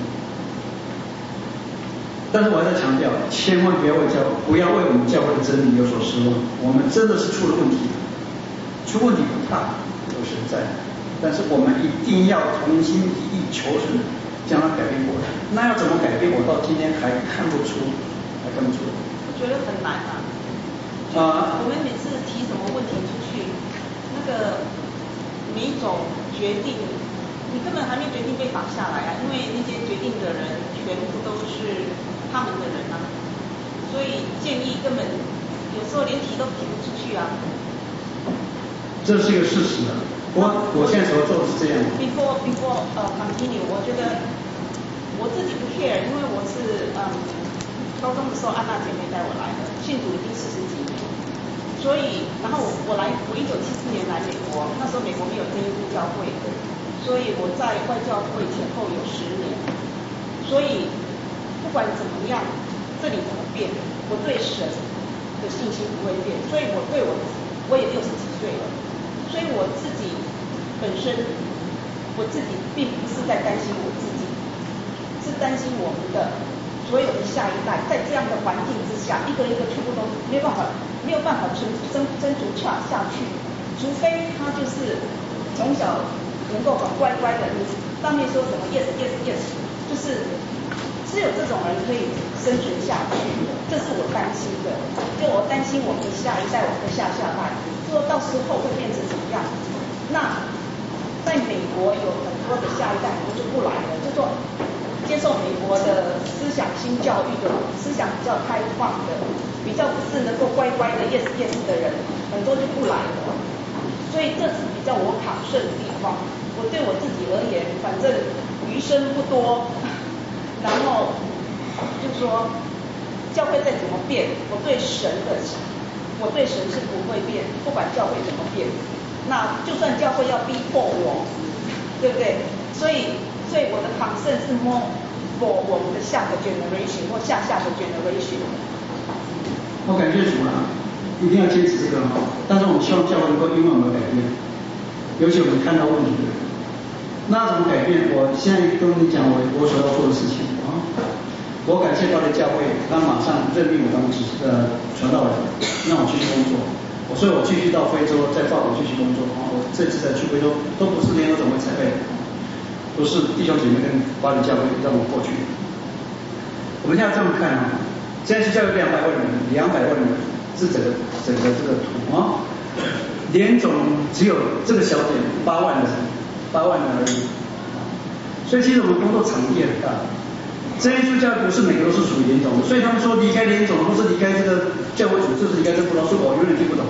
但是我还在强调，千万不要为我们教会的真理有所失望。我们真的是出了问题，出问题不大，有神在，但是我们一定要同心一意求神，将它改变过来。那要怎么改变？我到今天还看不出，还看不出。 我觉得很难啊。我们每次提什么问题出去，那个每一种决定，你根本还没决定被打下来啊，因为那些决定的人全部都是他们的人啊，所以建议根本有时候连提都提不出去啊。 这是一个事实啊。我现在所做的是这样。 Before continue， 我觉得我自己不 care， 因为我是高中的时候安娜姐妹带我来的，信主已经40几年，所以然后我1974年来美国，那时候美国没有真耶稣教会，所以我在外教会前后有10年，所以不管怎么样，这里怎么变，我对神的信心不会变，所以我也60几岁了，所以我自己本身我自己并不是在担心我自己，是担心我们的所有的下一代，在这样的环境之下，一个一个全部都没有办法争逐下去，除非他就是从小能够很乖乖的，你上面说什么 yes， 就是只有这种人可以生存下去，这是我担心的。就我担心我们的下一代，我们的下代，说到时候会变成怎么样？那在美国有很多的下一代，我就不来了，就说接受美国的思想新教育的思想比较开放的，比较不是能够乖乖的 yes 的人，很多就不来了。所以这是比较我考试的地方。我对我自己而言，反正余生不多，然后就说教会再怎么变，我对神是不会变，不管教会怎么变。那就算教会要逼迫我，对不对？所以我的concern是more for我们的下个 generation 或下个 generation。 我感谢主啊，一定要坚持这个哈。但是我们希望教会能够因为我们改变，尤其我们看到问题的人，那怎么改变？我现在跟你讲我所要做的事情啊。我感谢到的教会，他马上任命我当传道人，让我继续工作。所以我继续到非洲，在法国继续工作啊。我这次再去非洲，都不是联合总会才配的。都是弟兄姐妹跟巴黎教会让我过去。我们现在这么看啊，现在是教会200万人，200万人是整个这个图啊，联总只有这个小点8万人而已。所以其实我们工作场地很大。真耶稣教会不是每个都是属于联总的，所以他们说离开联总或是离开这个教会组织，是离开这葡萄树，我永远听不懂，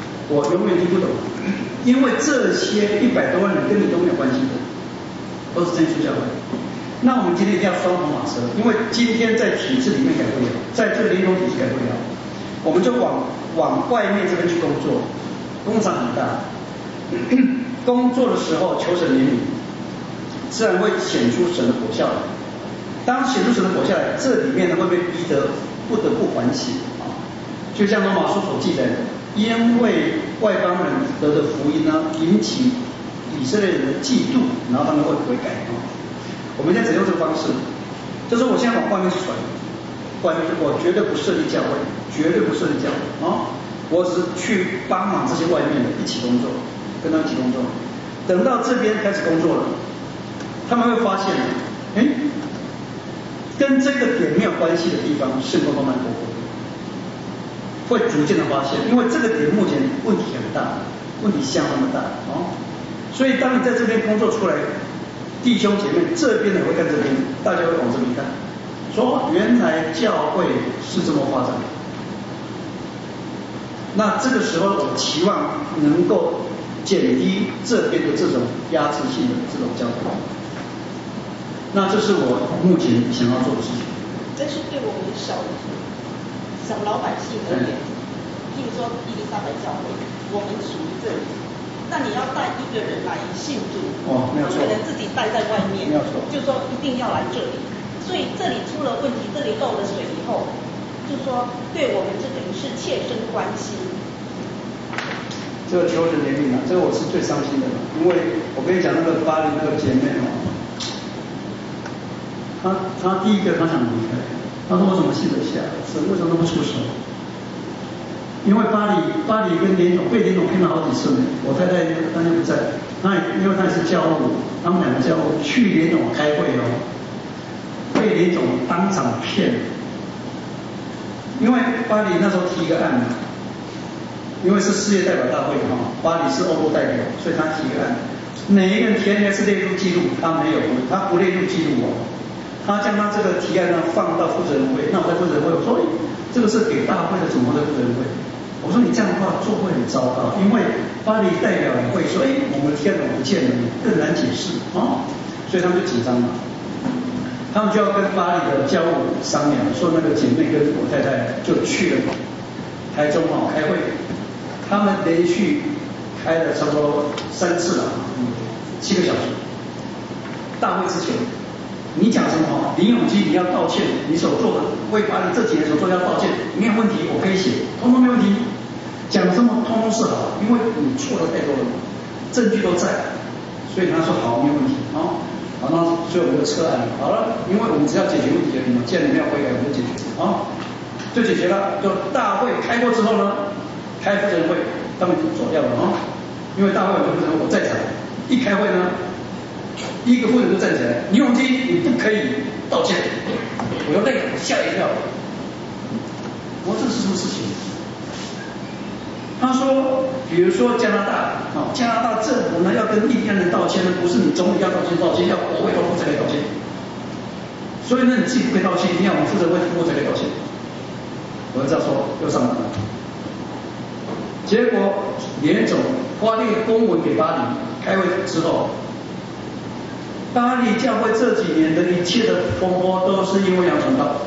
因为这些100多万人跟你都没有关系的。都是真耶稣教会。那我们今天一定要双头马车，因为今天在体制里面改不了，在这个联总体制改不了，我们就往外面这边去工作，工厂很大，工作的时候求神怜悯，自然会显出神的果效来。当显出神的果效来，这里面呢会被逼得不得不反省啊。就像罗马书所记载的，因为外邦人得的福音呢，引起以色列人的嫉妒，然后他们会悔改啊。我们现在只用这个方式，就是我现在往外面去传，外面我绝对不设立教会，绝对不设立教会啊。我只是去帮忙这些外面的一起工作，跟他们一起工作。等到这边开始工作了，他们会发现，跟这个点没有关系的地方，圣功慢慢会逐渐的发现，因为这个点目前问题很大。 问题相当的大哦。所以当你在这边工作出来，弟兄姐妹这边的会看这边，大家会往这边看，说原来教会是这么发展的。那这个时候我期望能够减低这边的这种压制性的这种教导，那这是我目前想要做的事情。 这是对我们小老百姓而言，譬如说伊丽莎白教会，我们属于这里，那你要带一个人来信主， 没有错， 不可能自己待在外面， 没有错， 就说一定要来这里，所以这里出了问题，这里漏了水以后，就说对我们这等于是切身关心。 这个求神怜悯啊，这个我是最伤心的，因为我跟你讲那个巴黎那个姐妹哦，她第一个她想离开，她说我怎么信得下，神为什么都不出手？因为巴黎跟联总被联总骗了好几次呢，我太太当天不在，因为她也是教务，他们两个教务去联总开会哦，被联总当场骗，因为巴黎那时候提一个案。因为是世界代表大会哈，巴黎是欧洲代表，所以他提个案，每一个人提案是列入记录，他没有，他不列入记录哦，他将他这个提案呢放到负责人会，那我在负责人会我说，这个是给大会的，怎么会在负责人会？我说你这样的话做会很糟糕，因为巴黎代表也会说，我们的提案怎么不见了，更难解释啊，所以他们就紧张了，他们就要跟巴黎的教务商量，说那个姐妹跟我太太就去了台中开会。他们连续开了差不多3次了，7个小时。大会之前，你讲什么？林永基你要道歉，你所做的为巴黎这几年所做要道歉，没有问题，我可以写，通通没问题。讲什么通通是好，因为你错的太多了，证据都在，所以他说好，没有问题啊。好，那所以我们就撤案了。好了，因为我们只要解决问题而已嘛，既然你没有悔改，我们就解决啊，就解决了。就大会开过之后呢？开负责人会，他们就走掉了啊，因为大会有负责人我在场，一开会呢，第一个负责人就站起来，李永基你不可以道歉，我要累，吓一跳，我说这是什么事情？他说，比如说加拿大政府呢要跟印第安人道歉呢，不是你总理要道歉，要国会都负责来道歉，所以呢你自己不可以道歉，一定要我们负责人会负责来道歉，我就这样说，又上来了。结果联总发那个公文给巴黎，开会之后，巴黎教会这几年的一切的风波都是因为杨传道，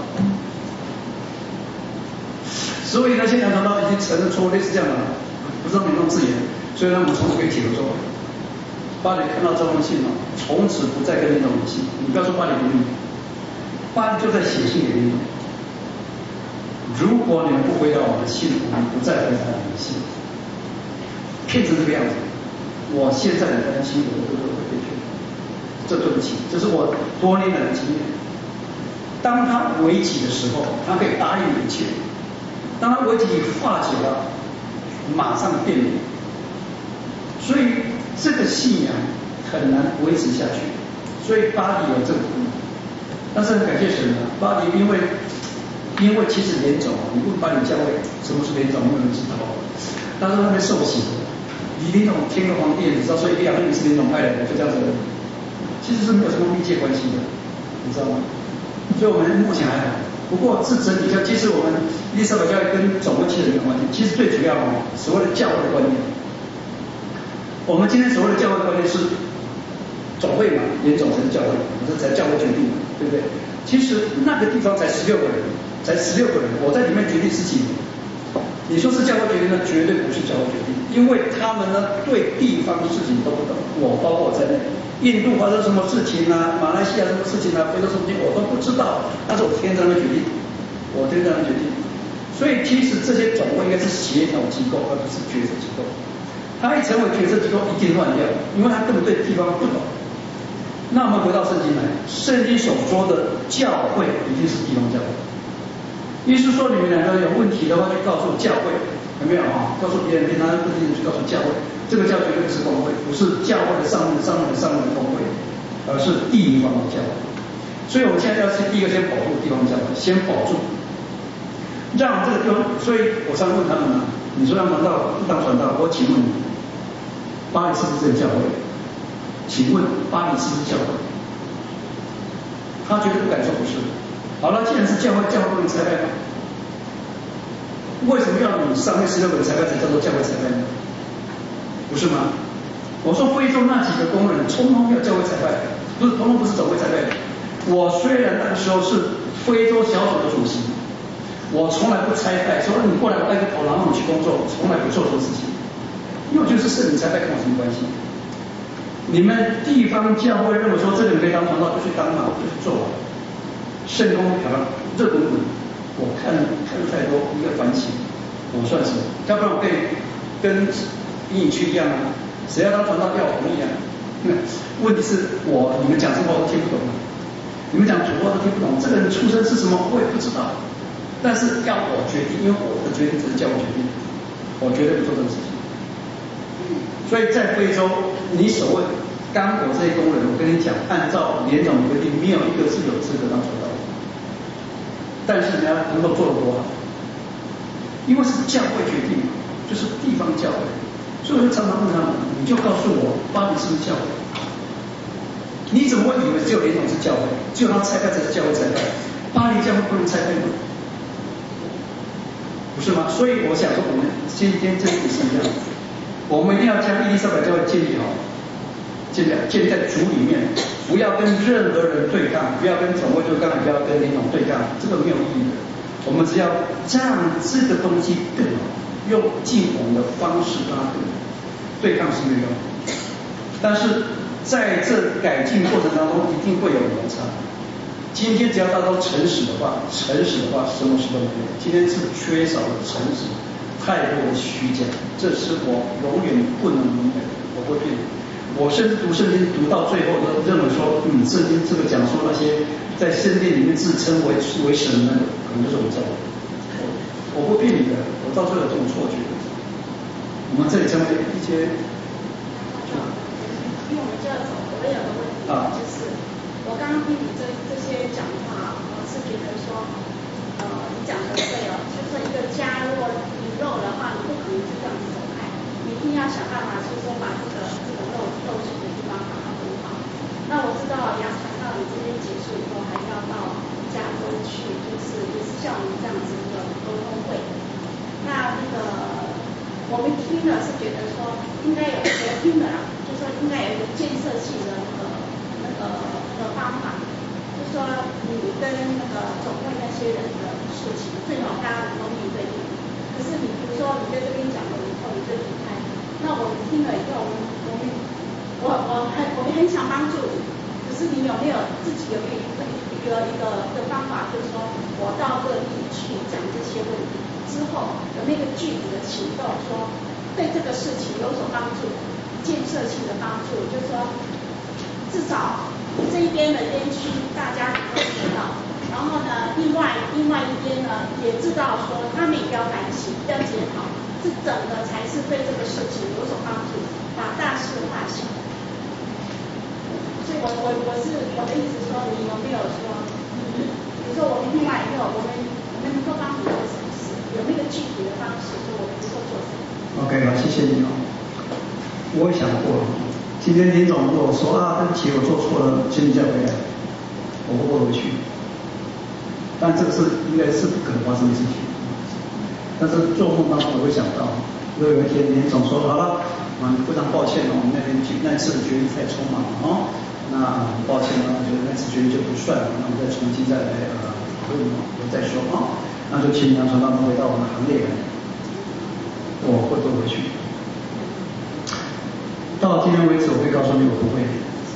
所以那些杨传道已经承认错误，类似这样的，不知道民众字眼，所以呢我们从此可以解读说，巴黎看到这封信从此不再跟联总联系，你不要说巴黎不理，巴黎就在写信给联总。如果你们不回答我的信，我们不再回答你的信，骗成这个样子，我现在的担心我的哥哥会被骗，这对不起，这是我多年来的经验。当他危急的时候，他可以答应一切；当他危机化解了，马上变脸。所以这个信仰很难维持下去。所以巴黎有这个困难，但是很感谢神啊，巴黎因为其实联总，你问巴黎教会什么是联总，没有人知道。他说他们受洗的，李联总听了皇帝也知道，所以亚当也是联总派来的，就这样子。其实是没有什么密切关系的，你知道吗？所以我们目前还好，不过是整体上，其实我们伊丽莎白教会跟总会其实有关系。其实最主要所谓的教会的观念，我们今天所谓的教会观念是总会嘛，联总才是教会，这才教会决定嘛，对不对？其实那个地方才16个人。我在里面决定10几年。你说是教会决定呢？绝对不是教会决定，因为他们呢对地方事情都不懂，我包括我在内，印度发生什么事情啊，马来西亚什么事情啊，非洲什么事情我都不知道，但是我天在那决定，所以其实这些总会应该是协调机构，而不是决策机构。他一成为决策机构，一定乱掉，因为他根本对地方不懂。那我们回到圣经来，圣经所说的教会一定是地方教会。意思说你们两个有问题的话，就告诉教会，有没有啊？告诉别人，平常不一定去告诉教会，这个教绝对不是公会，不是教会的上面的公会，而是地方的教会。所以我们现在要第一个先保住地方教会，先保住，让这个地方。所以我常问他们你说要传道不当传道，我请问你， 巴黎是不是这个教会？请问巴黎是不是教会？他绝对不敢说不是。好了，既然是教会，教会不能拆派吗？为什么要你上面16个人拆派才叫做教会拆派呢？不是吗？我说非洲那几个工人通通要教会裁判，通通不是总会裁判。我虽然那个时候是非洲小组的主席，我从来不拆派，说你过来我带个头，然后你去工作，从来不做这种事情。因为我觉得是圣灵裁判跟我什么关系？你们地方教会认为说这个人可以当传道，就去当嘛，就去做。圣公好了，热滚滚，我看了太多，一个反省，我算是，要不然我可以跟英语区一样啊。谁要当传道要我同意啊？问题是你们讲什么我都听不懂，你们讲主话都听不懂。这个人出身是什么我也不知道，但是要我决定，因为我的决定只是叫我决定，我绝对不做这个事情。所以在非洲，你所谓刚果这些工人，我跟你讲，按照联总规定，没有一个是有资格当传道的。但是人家能够做得多好，因为是教会决定，就是地方教会。所以我就常常问他们，你就告诉我巴黎是不是教会？你怎么会以为只有联总是教会，只有他拆开才是教会拆开？巴黎教会不能拆开吗？不是吗？所以我想说，我们今天这里是一样，我们一定要将伊丽莎白教会建立好，建立在主里面，不要跟任何人对抗，不要跟总会对抗，不要跟联总对抗，这个没有意义的。我们只要让这个东西更好。用尽我们的方式跟他对抗是没有用，但是在这改进过程当中一定会有摩擦。今天只要大家都诚实的话，什么事都没有。今天是缺少了诚实，太多的虚假，这是我永远不能明白的。我会变，我甚至读圣经读到最后都认为说，圣经这个讲说那些在圣殿里面自称为神的，可能就是我造的。我不骗你的，我到最后有这种错觉。我们这里成为一些， 因为我们就我有个问题，就是我刚刚听你这些讲话，我是觉得说，你讲的对哦，就是一个家如果你肉的话，你不可能就这样子走开，你一定要想办法，就是说把这个肉质的地方把它分好。那我知道杨传道你这边结束以后，还要到加州去，就是也是像我们这样子的沟通会。那个我们听了是觉得说应该有我听了啦，就说应该有一个建设性的那个方法，就说你跟那个总会那些人的事情，最好大家能够面对面。可是你比如说你在这边讲了以后，你就离开，那我们听了以后，我们很想帮助你，可是你有没有自己有一个方法，就是说我到各地去讲这些问题之后，有那个具体的行动，说对这个事情有所帮助，建设性的帮助，就是说至少这一边的边区大家能够知道，然后呢，另外一边呢也知道说他们也不要担心，不要检讨，这整个才是对这个事情有所帮助，把大事化小。所以我的意思说，你有没有说，比如说我们听完以后，我们能够帮你做什么事？有那个具体的方式，说我们能够做什么 ？OK， 好，谢谢你哦。我也想过，今天林总跟我说对不起，我做错了，请你再回来，我会回去。但这个是应该是不可能发生的事情。但是做梦当中我会想到，如果有一天林总说好了，非常抱歉我们那次的决议太匆忙了那很抱歉我觉得那次决议就不算了，那我们再重新再来讨论再说那就请杨传道回到我们行列来，我会不会回去？到今天为止，我会告诉你，我不会，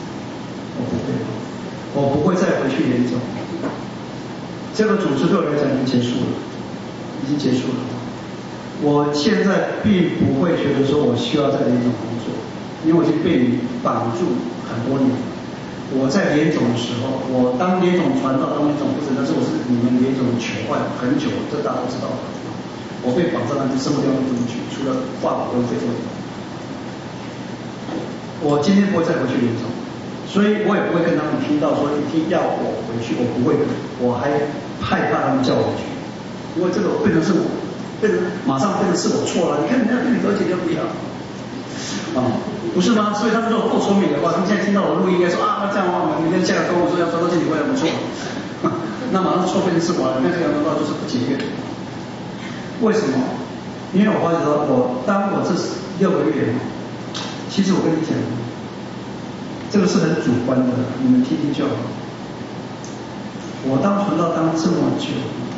我不会再回去联总。这个组织对我来讲已经结束了，我现在并不会觉得说我需要在联总工作，因为我已经被你绑住很多年。我在联总的时候，我当联总传道，当联总不是，但是我是你们联总的囚犯很久，这大家都知道的。我被绑在那边，什么地方都不能去，除了法国跟非洲。我今天不会再回去联总，所以我也不会跟他们听到说一定要我回去，我不会，我还害怕他们叫我回去，因为这个变成马上变成是我错了。你看人家跟你和解就不要， 不是吗？所以他们如果够聪明的话，他们现在听到我录音，应该说啊，那这样的话，我们明天下来跟我说要抓到经理回来不错，那马上错分是我了，那这样的话就是不节约。为什么？因为我发觉到当我这6个月，其实我跟你讲，这个是很主观的，你们听听就好。我当传道当这么久，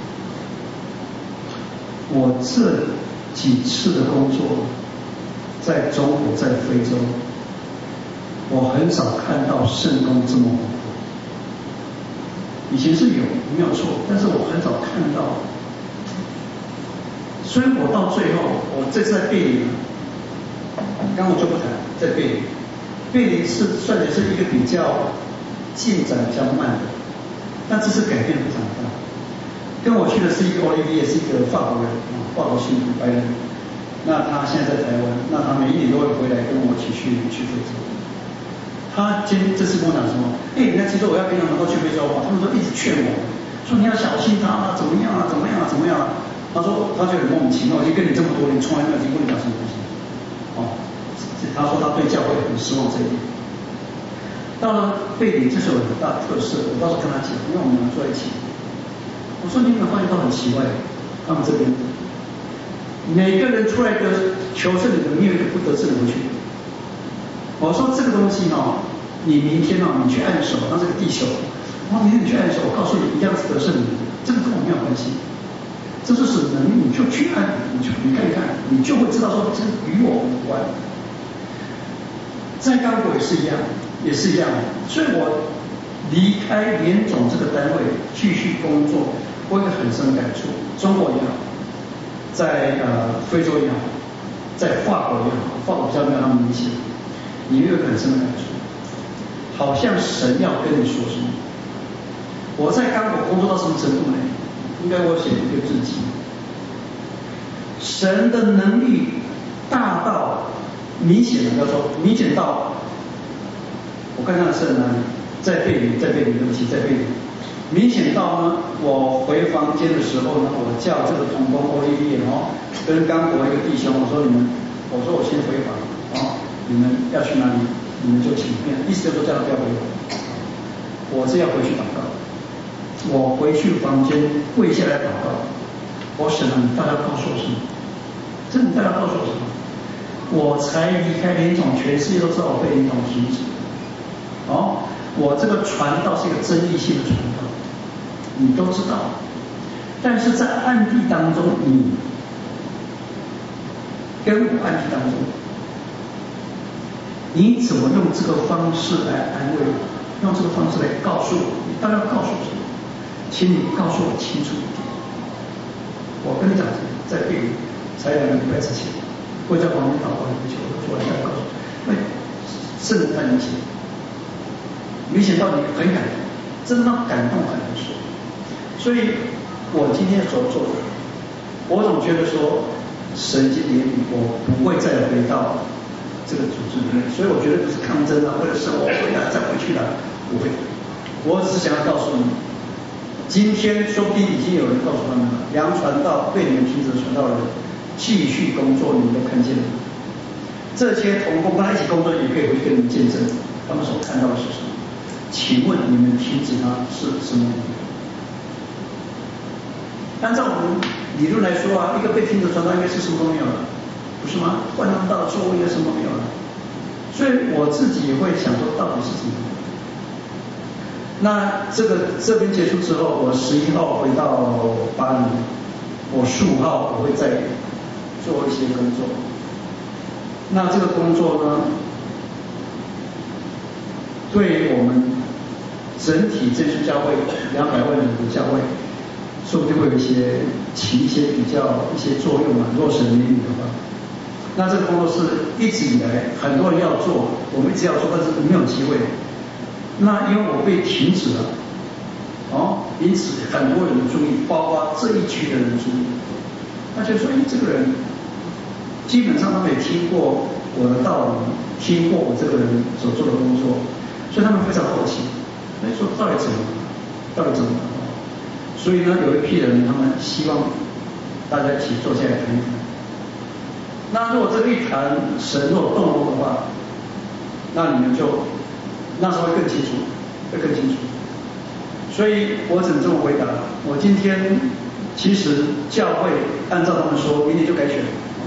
我这几次的工作，在中国，在非洲，我很少看到圣工这么活泼。以前是有，没有错，但是我很少看到。所以我到最后，我这次在贝里，刚我就不谈，在贝里是算起是一个比较进展比较慢的，但这次改变非常大。跟我去的是一个 Olivier， 是一个法国人，法国信徒白人。那他现在在台湾，那他每一年都会回来跟我一起去非洲。他这次跟我讲什么？人家其实我要跟他们都去非洲，他们都一直劝我，说你要小心他啊，怎么样啊，怎么样啊，怎么样啊。他说他就很莫名其妙，我已经跟你这么多年，从来没有听过你讲什么东西。他说他对教会很失望这一点。到了贝里，这是有很大的特色，我到时候跟他讲，因为我们坐在一起。我说你有没有发现到很奇怪？他们这边每个人出来的求圣礼的，没有一个不得圣回去。我说这个东西你明天你去按手，让这个地球，明天你去按手，我告诉你一样是得圣礼，这个跟我没有关系。这是什么？你就去按，你看一看，你就会知道说这与我无关。在刚果也是一样，所以我离开联总这个单位继续工作，我有一个很深的感触。中国也好，在非洲也好，在法国也好，法国比较没有那么明显，你有一个很深的感触，好像神要跟你说什么。我在刚果工作到什么程度呢？应该我写一个日记。神的能力大到明显的，要说明显到，我看看是哪里，在贝里，对不起，在贝里。明显到呢，我回房间的时候呢，我叫这个同工Olivier跟刚果一个弟兄，我说我先回房你们要去哪里，你们就请便，意思就是叫他不要回房，我是要回去祷告。我回去房间跪下来祷告，我想你大家告诉我什么？你大家告诉我什么？我才离开联总，全世界都知道我被联总停止。我这个传道是一个争议性的传道，你都知道。但是在暗地当中，你跟我暗地当中，你怎么用这个方式来安慰我？用这个方式来告诉我？你大概告诉我什么？请你告诉我清楚一点。我跟你讲，在贝里才2个礼拜之前，我在旁边祷告很久，我说我再告诉你，圣人太明显，明显到你很感动，真的感动很难说。所以我今天所做的，我总觉得说，神经怜悯我不会再回到这个组织里面，所以我觉得不是抗争或者是我回来再回去了，不会。我只是想要告诉你。今天说不定已经有人告诉他们了，梁传道被你们停止的传道人继续工作，你们都看见了。这些同工跟他一起工作，也可以回去跟你们见证他们所看到的是什么。请问你们停止他是什么理由？按照我们理论来说一个被停止传道应该是什么都没有了，不是吗？犯那么大的错误应该什么都没有了。所以我自己也会想说，到底是怎么样？那这边结束之后，我11号回到巴黎，我15号我会再做一些工作。那这个工作呢，对我们整体这支教会200万人的教会，说不定会有起一些比较一些作用嘛。若神怜悯的话，那这个工作是一直以来很多人要做，我们一直要做，但是没有机会。那因为我被停止了，因此很多人的注意，包括这一区的人注意，他就说，这个人基本上他们也听过我的道理，听过我这个人所做的工作，所以他们非常好奇，说到底怎么？所以呢，有一批人他们希望大家一起坐下来谈一谈。 那如果这个一谈神若动工的话，那你们就那时候会更清楚，会更清楚。所以我只能这么回答。我今天其实教会按照他们说，明年就改选。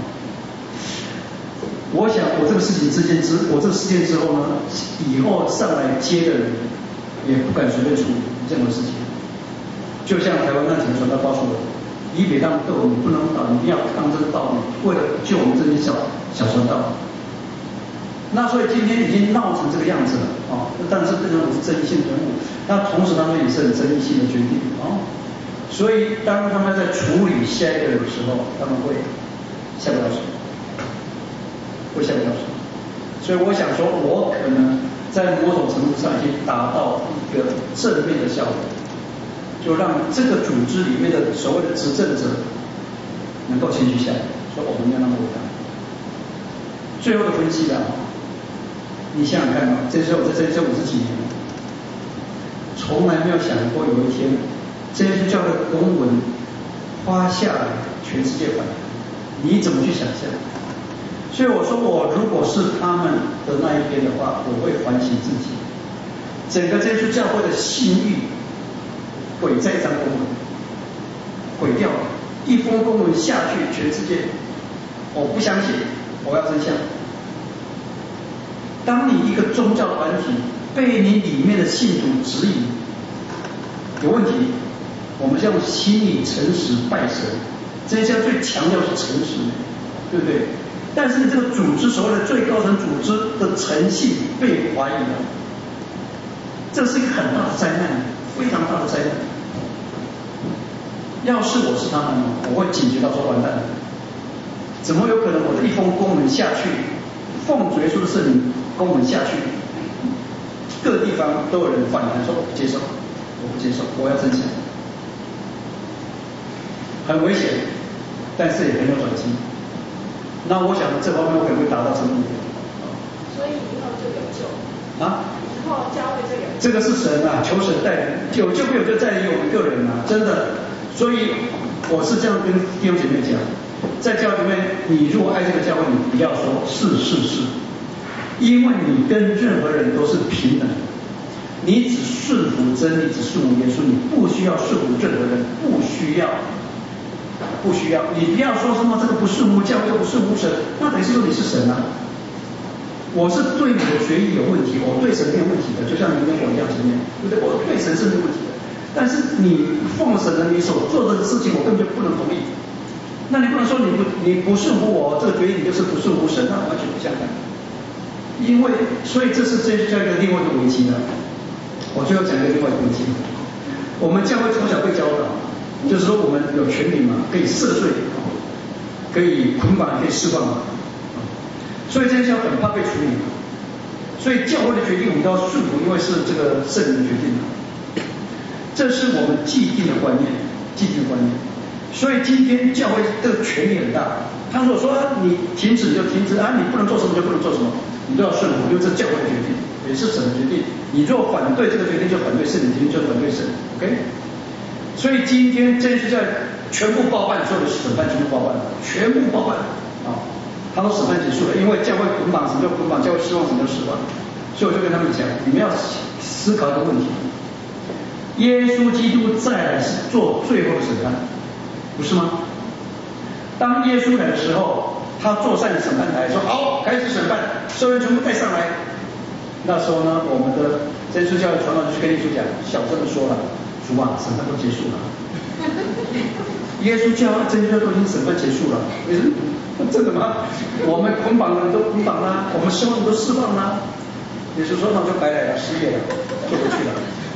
我想我这个事件之后呢，以后上来接的人也不敢随便处理这样的事情。就像台湾那几个传道告诉我，以北当斗你不能倒，你一定要当真道理，为了救我们这些小传道。那所以今天已经闹成这个样子了啊！但是这种是争议性人物，那同时他们也是很争议性的决定啊。所以当他们在处理下一个人的时候，他们会下不了手，会下不了手。所以我想说，我可能在某种程度上已经达到一个正面的效果，就让这个组织里面的所谓的执政者能够谦虚下来，说我们没有那么伟大。最后的分析啊，你想想看啊，这50几年，从来没有想过有一天，这些教的公文发下来，全世界反弹，你怎么去想象？所以我说，我如果是他们的那一边的话，我会反省自己，整个这些教会的信誉毁在一张公文，毁掉了，一封公文下去，全世界，我不相信，我要真相。当你一个宗教团体被你里面的信徒质疑有问题，我们要用心理诚实拜神，这些最强调是诚实，对不对？但是这个组织所谓的最高层组织的诚信被怀疑了，这是一个很大的灾难，非常大的灾难。要是我是他们，我会警觉到说完蛋了，怎么有可能我的一封公文下去，奉主耶稣的圣名公文下去，各地方都有人反弹说我不接受，我不接受，我要真相，很危险，但是也很有转机。那我想这方面我可能会达到这个目的。 所以以后就有救啊？ 以后教会就有救。 这个是神啊，求神带领，有救不有救在于我们个人啊，真的。所以我是这样跟弟兄姐妹讲，在教会里面，你如果爱这个教会，你不要说是，因为你跟任何人都是平等的，你只顺服真理，只顺服耶稣，你不需要顺服任何人，不需要。你不要说什么这个不顺服教会，不顺服神，那等于是说你是神啊。我是对你的决议有问题，我对神没有问题的，就像你跟我一样，前面，对不对？我对神是没有问题的，但是你奉神的你所做的事情，我根本就不能同意。那你不能说你不顺服我这个决议，你就是不顺服神，那完全不相干。因为所以这是这一个另外一个危机呢。我最后讲一个另外一个危机。我们教会从小被教导，就是说我们有权柄嘛，可以赦罪，可以捆绑，可以释放嘛。所以这些教很怕被处理，所以教会的决定我们都要顺服，因为是这个圣人决定的。这是我们既定的观念，所以今天教会这个权力很大，他如果说你停止就停止啊，你不能做什么就不能做什么，你都要顺服，因为这教会的决定，也是神的决定。你如果反对这个决定，就反对圣人决定，就反对神 ，OK？ 所以今天真是在全部包办，所有的审判全部包办，全部包办啊，他都审判结束了，因为教会捆绑什么就捆绑，教会释放什么就释放。所以我就跟他们讲，你们要思考一个问题：耶稣基督再来是做最后的审判，不是吗？当耶稣来的时候，他坐上审判台，说好，开始审判，所有人全部带上来。那时候呢，我们的真耶稣教会传道就去跟耶稣讲，小声的说了。主啊，审判都结束了。耶稣教真教都已经审判结束了。你说真的吗？我们捆绑的人都捆绑啦，我们释放都释放啦。耶稣说那就白来了，失业了，就回去了。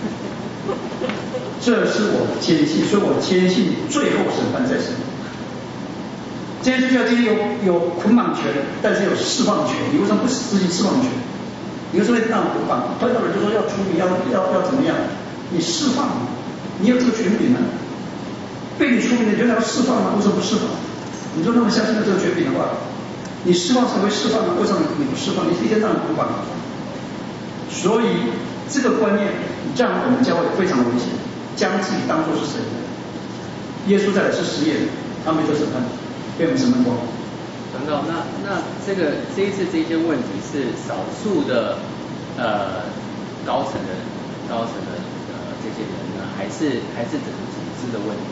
这是我的坚信，所以我坚信最后审判在神。真耶稣教今天有捆绑权，但是有释放权。你为什么不执行释放权？你为什么让捆绑？碰到人就说要处理，要怎么样？你释放，你有这个权柄啊！被你处理，你就要释放吗？为什么不释放？你就那么相信了这个权柄的话，你释放才会释放啊！为什么你不释放？你一天让人捆绑。所以这个观念让我们教会非常危险，将自己当作是神。耶稣再来是实验，他没做审判，被我们审判过。 传道，那这一次这些问题是少数的高层的这些人呢，还是整个组织的问题？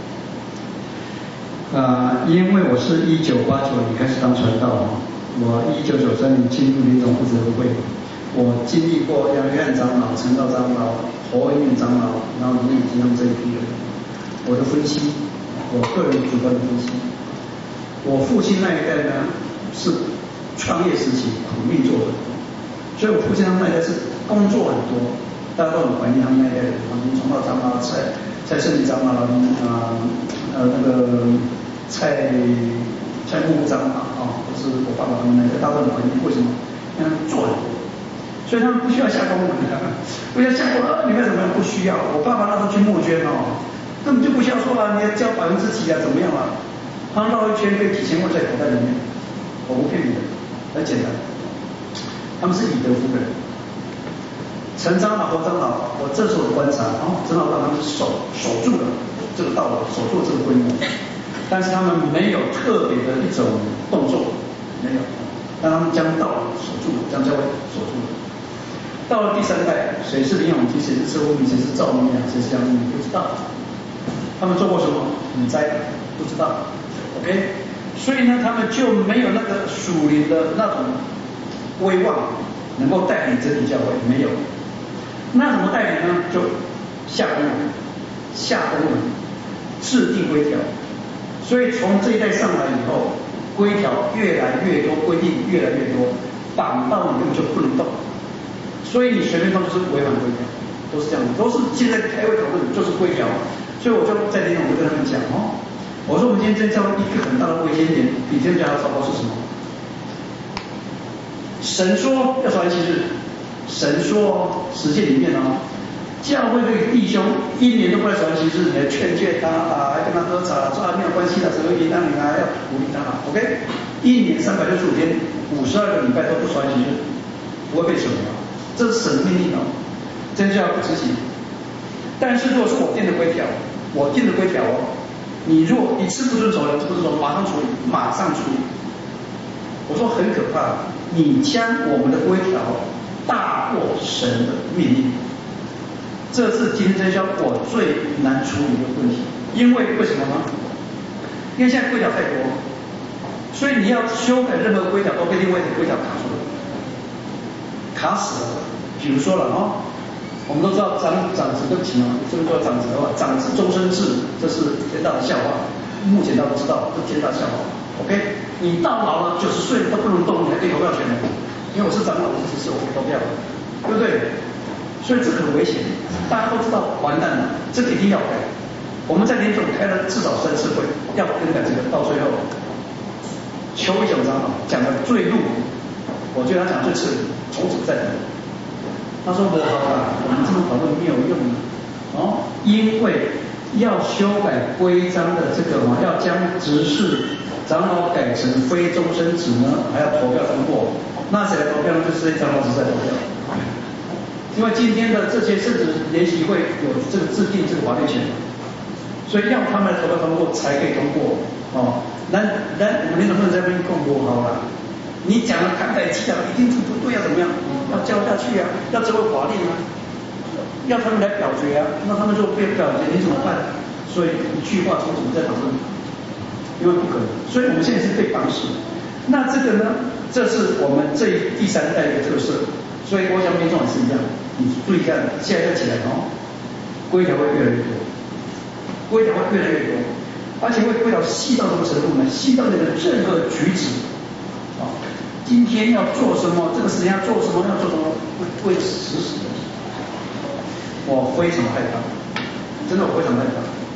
因为我是1989年开始当传道，我1993年进入联总负责会，我经历过杨约翰长老、陈道长老、侯文运长老，然后林以及他们这一批人。我的分析，我个人主观的分析，我父亲那一代呢是创业时期苦命做的，所以我父亲他们那一代是工作很多，大家都很怀念他们那一代人，林崇道长老、蔡胜利长老，那个蔡木长老啊，都是我爸爸他们那一代，大家都很怀念。为什么？因为他们做很多，所以他们不需要下公文的，不要下公文，你们怎么样？不需要。我爸爸那时候去募捐根本就不需要说你要交几%怎么样他们绕一圈可以几千万在口袋里面，我不骗你的，很简单。他们是以德服人。陈长老、侯长老，我这时候的观察，陈老让他们守住了这个道理，守住了这个规模，但是他们没有特别的一种动作，没有，但他们将道理守住了，将教会守住了。到了第3代，谁是林永基，谁是车夫明，谁是赵明阳，谁是杨明，不知道。他们做过什么？你猜？不知道。OK， 所以呢，他们就没有那个属灵的那种威望，能够带领整体教会，没有。那怎么带领呢？就下公文，制定规条。所以从这一代上来以后，规条越来越多，规定越来越多，绑到你根本就不能动。所以你随便动就是违反规条，都是这样的，都是现在开会讨论就是规条。所以我就在联总就跟他们讲我说我们今天真教一个很大的危险点，比天主教还要糟糕是什么？神说要守安息日，神说实践里面教会这个弟兄1年都不来守安息日，你要劝他还跟他喝茶，说没有关系的，神会原谅你要鼓励他OK， 1年365天，52个礼拜都不守安息日，不会被惩罚，这是神的命令真教不执行。但是如果是我定的规条，你如果一次不遵守，马上处理。我说很可怕，你将我们的规条大过神的命令，这是今天真教我最难处理的问题。因为什么呢？因为现在规条太多，所以你要修改任何规条都被另外一个规条卡住了，卡死了。比如说了我们都知道长子，对不起这么说长子的话，长子终身制，这是天大的笑话。目前大家都知道，这天大的笑话。OK， 你到老了90岁都不能动，你还可以投票权的。因为我是长老，我是我可以投票的，对不对？所以这很危险，大家都知道，完蛋了，这个一定要改。我们在联总开了至少3次会，要更改这个，到最后，邱一雄长老讲的最露骨，我觉得他讲最彻底，从此再谈。他说不好啦，我们这么讨论没有用因为要修改规章的这个要将执事长老改成非终身制呢，还要投票通过。那谁来投票呢？就是这些长老实在投票。因为今天的这些圣职联席会有这个制定这个法律权，所以要他们来投票通过才可以通过我们联总不能在那边共过好了。你讲的砍改期一定是不对怎么样？要交下去要折为法令要他们来表决那他们如果不表决，你怎么办？所以一句话从怎么在讨论？因为不可能，所以我们现在是被绑死。那这个呢？这是我们这第3代的特色。所以我想民众也是一样，你注意看，现在起来规条会越来越多，而且规条细到什么程度呢？细到你的任何举止今天要做什么，这个时间要做什么，会死的。我非常害怕，真的我非常害怕，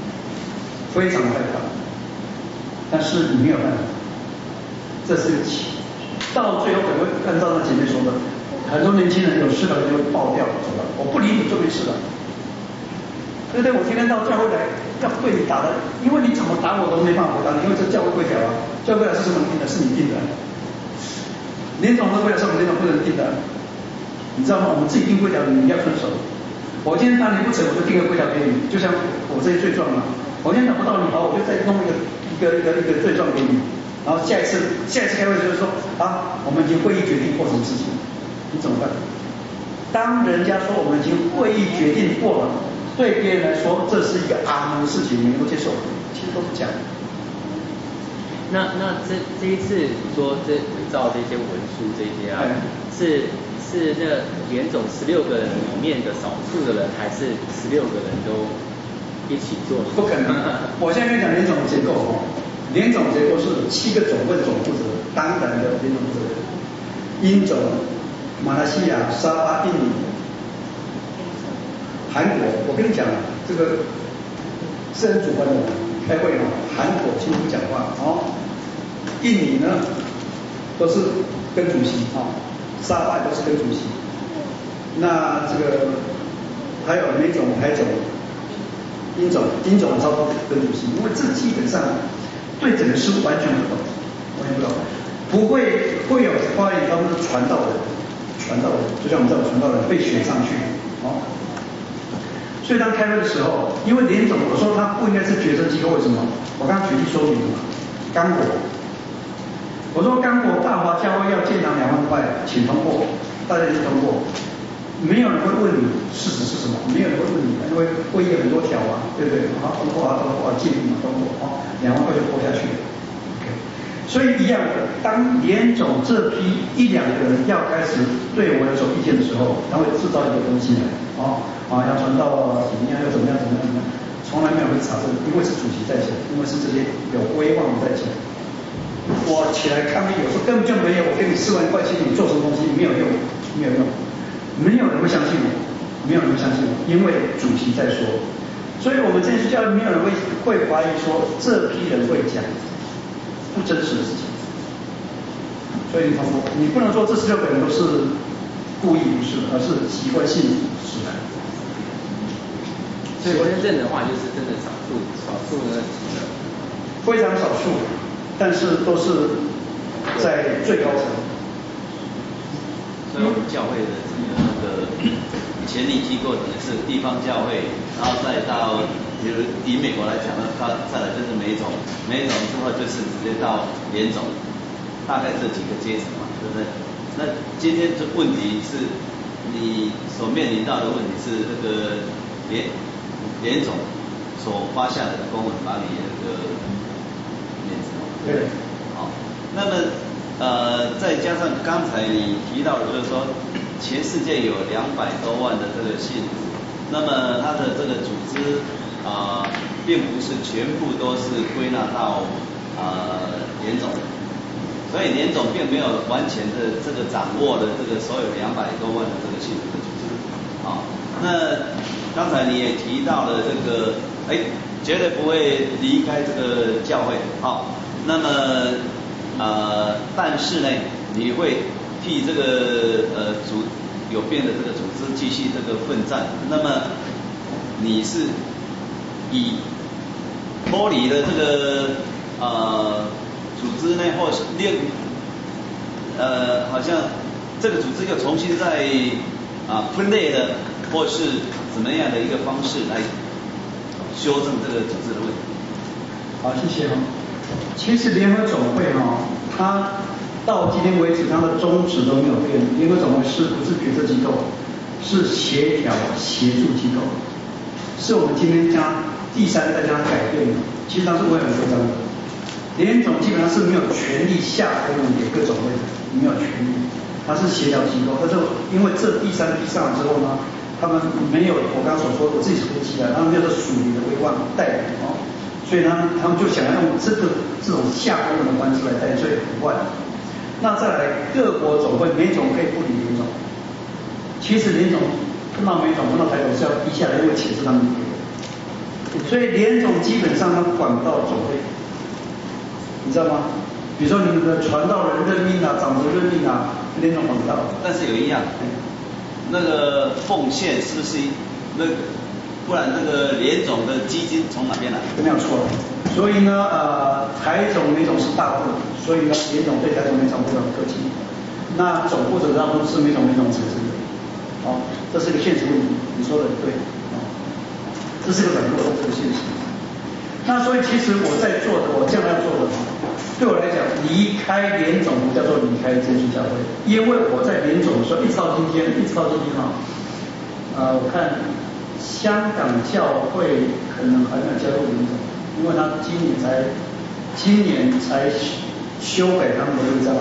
但是你没有办法，这是个起，到最后可能会按照那姐妹说的，很多年轻人有事了就会爆掉走了，我不理你就没事了，对不对？我天天到教会来要对你打的，因为你怎么打我都没办法回答你，因为这教会规条教会规条是什么定的？是你定的。联总的规条是我们联总不能定的，你知道吗？我们自己定规条，你要遵守。我今天当你不成，我就定个规条给你，就像我这些罪状我今天找不到你我就再弄一个罪状给你， 然后下一次开会就是说啊，我们已经会议决定做什么事情，你怎么办？当人家说我们已经会议决定过了，对别人来说这是一个阿门的事情，你能够接受？其实都是假的。 那这一次你说这伪造这些文书这些啊，是那联总16个人里面的少数的人，还是16个人都一起做？ 不可能。我现在跟你讲联总的结构哦，联总结构是7个总会总负责，当然的联总负责人，英总、马来西亚、沙巴、印尼、韩国。我跟你讲，这个是很主观的，开会哦，韩国几乎不讲话哦，印尼呢都是跟主席哦，沙巴都是跟主席。那这个还有美总、台总、英总差不多跟主席，因为这基本上对整个事务完全不懂，不会有发言，他们是传道人，就像我们这种传道人被选上去哦。所以当开会的时候，因为联总我说他不应该是决策机构，为什么？我刚刚举例说明了，刚果，我说刚果大华教会要建堂2万块，请通过，大家一起通过。没有人会问你事实是什么，没有人会问你，因为会议有很多条啊，对不对？好，通过建议嘛，通过，2万块就拨下去了。OK， 所以一样的，当联总这批1-2个人要开始对我有所意见的时候，他会制造一个东西来，要传到怎么样，要怎么样，从来没有人查证，因为是主席在讲，因为是这些有威望的在讲。我起来抗议，有时候根本就没有，我给你4万块钱，你做什么东西没有用，没有用。没有人会相信我，因为主席在说，所以我们这次教育没有人会怀疑说这批人会讲不真实的事情，所以你不能说这16个人都是故意不是，而是习惯性使然。 所以真正的话就是真的少数呢， 非常少数，但是都是在最高层。 所以我们教会的那个权力机构等于是地方教会，然后再到比如以美国来讲呢，它再来就是美总之后就是直接到联总，大概这几个阶层嘛，对不对？那今天这问题是你所面临到的问题是那个联总所发下来的公文把你那个面子，对，好，那么。再加上刚才你提到的，就是说全世界有200多万的这个信徒，那么它的这个组织并不是全部都是归纳到联总，所以联总并没有完全的这个掌握的这个所有200多万的这个信徒的组织。那刚才你也提到了这个，绝对不会离开这个教会，那么。但是呢，你会替这个有变的这个组织继续这个奋战。那么你是以脱离了这个组织呢，或是好像这个组织又重新再分类的，或是怎么样的一个方式来修正这个组织的问题？ 好，谢谢。其实联合总会它到今天为止它的宗旨都没有变。联合总会是不是决策机构？是协调协助机构，是我们今天第3代将改变的。其实它是委员会章的。联总基本上是没有权利下公文给各总会的，没有权利。它是协调机构，但是因为这第3批上来之后呢，他们没有我刚刚所说的，我自己是不记得，他们叫做属灵的威望代表所以他们就想要用这种下公文的方式来代罪很乱。那再来各国总会，美总可以不理联总，其实联总碰到美总碰到台总是要低下来，因为钱是他们给的。所以联总基本上他管不到总会，你知道吗？比如说你们的传道人任命长子任命联总管不到。 但是有一样，那个奉献是不是那个？不然这个联总的基金从哪边来？ 没有错。所以呢，台总、美总是大户，所以呢，联总对台总、美总不能客气。那总负责大部分是美总产生的。这是个现实问题，你说的对。这是个软弱，这个现实。那所以其实我在做的，我将来要做的，对我来讲， 离开联总不叫做离开真主教会，因为我在联总的时候，一直到今天我看香港教会可能还没有加入联总，因为他今年才修改他们的律章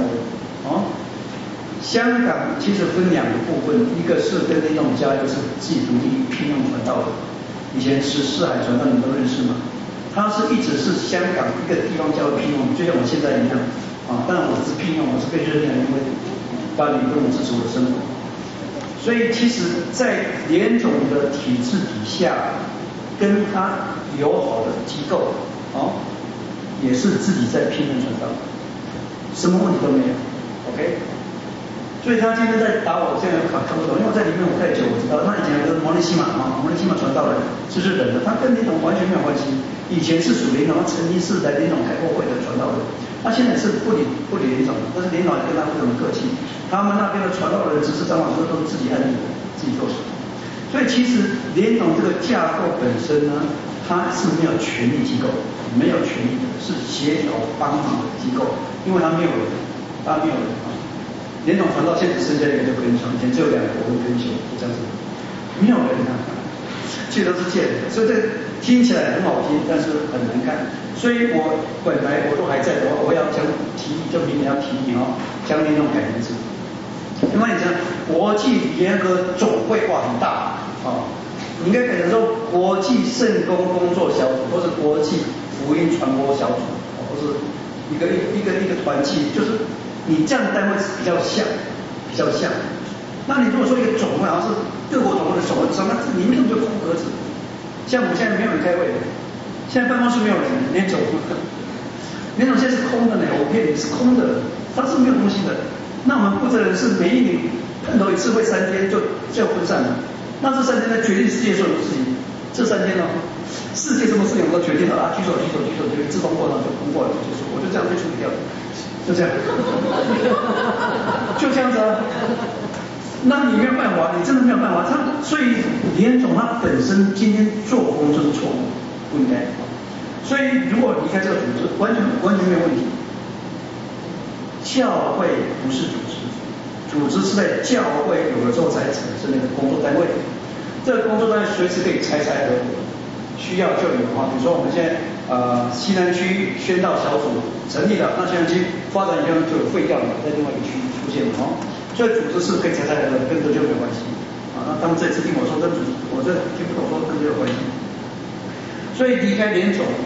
香港其实分两个部分，一个是跟联总家，一个是自己独立聘用传道的。以前是四海传道，你们都认识吗？他是一直是香港一个地方教会聘用，就像我现在一样当然我是聘用，我是被任命，因为巴黎跟我支持我的生活。所以其实，在联总的体制底下，跟他友好的机构也是自己在聘任传道，什么问题都没有 ，OK。所以他今天在打我，现在看不懂，因为我在里面我太久，我知道他以前有个摩尼西马传道人是日本的，他跟联总完全没有关系。以前是属联总，他曾经是来联总开过会的传道人，他现在是不理联总，但是联总也跟他不怎么客气。他们那边的传道人、执事长老师都是自己按理的，自己做事。所以其实联总这个架构本身呢，它是没有权力机构，没有权力的，是协调帮忙的机构，因为他没有人，联总传道现在只剩下一个就跟从，以前只有2个，我跟修，就这样子，没有人这都是借的，所以这听起来很好听，但是很难看。所以我本来我都还在的话，我要将提议，就明年要提议将联总改名字。因为你讲国际联合总会很大你应该改成说国际圣工工作小组，或者国际福音传播小组，或是一个团契，就是你这样的单位比较像。那你如果说一个总会，好像是各国总会的总会，那里面根本就空格子。像我们现在没有人开会，现在办公室没有人，联总现在是空的呢，我骗你是空的，它是没有东西的。那我们负责人是每一年碰头一次会3天就要分散了，那这3天在决定世界所有的事情，这3天世界什么事情我都决定了举手自通过就通过了就结束，我就这样被处理掉了，就这样，就这样子那你没有办法，你真的没有办法。所以联总他本身今天作风就是错误，不应该。所以如果离开这个组织，完全没有问题。教会不是组织，组织是在教会有的时候才产生那个工作单位。这个工作单位随时可以拆而合，需要就有比如说我们现在西南区宣道小组成立了，那西南区发展以后就废掉了，在另外一个区出现了所以组织是可以拆而合，跟这就没有关系那他们这次听我说跟组织，我这听不懂说跟这有关系。所以离开联总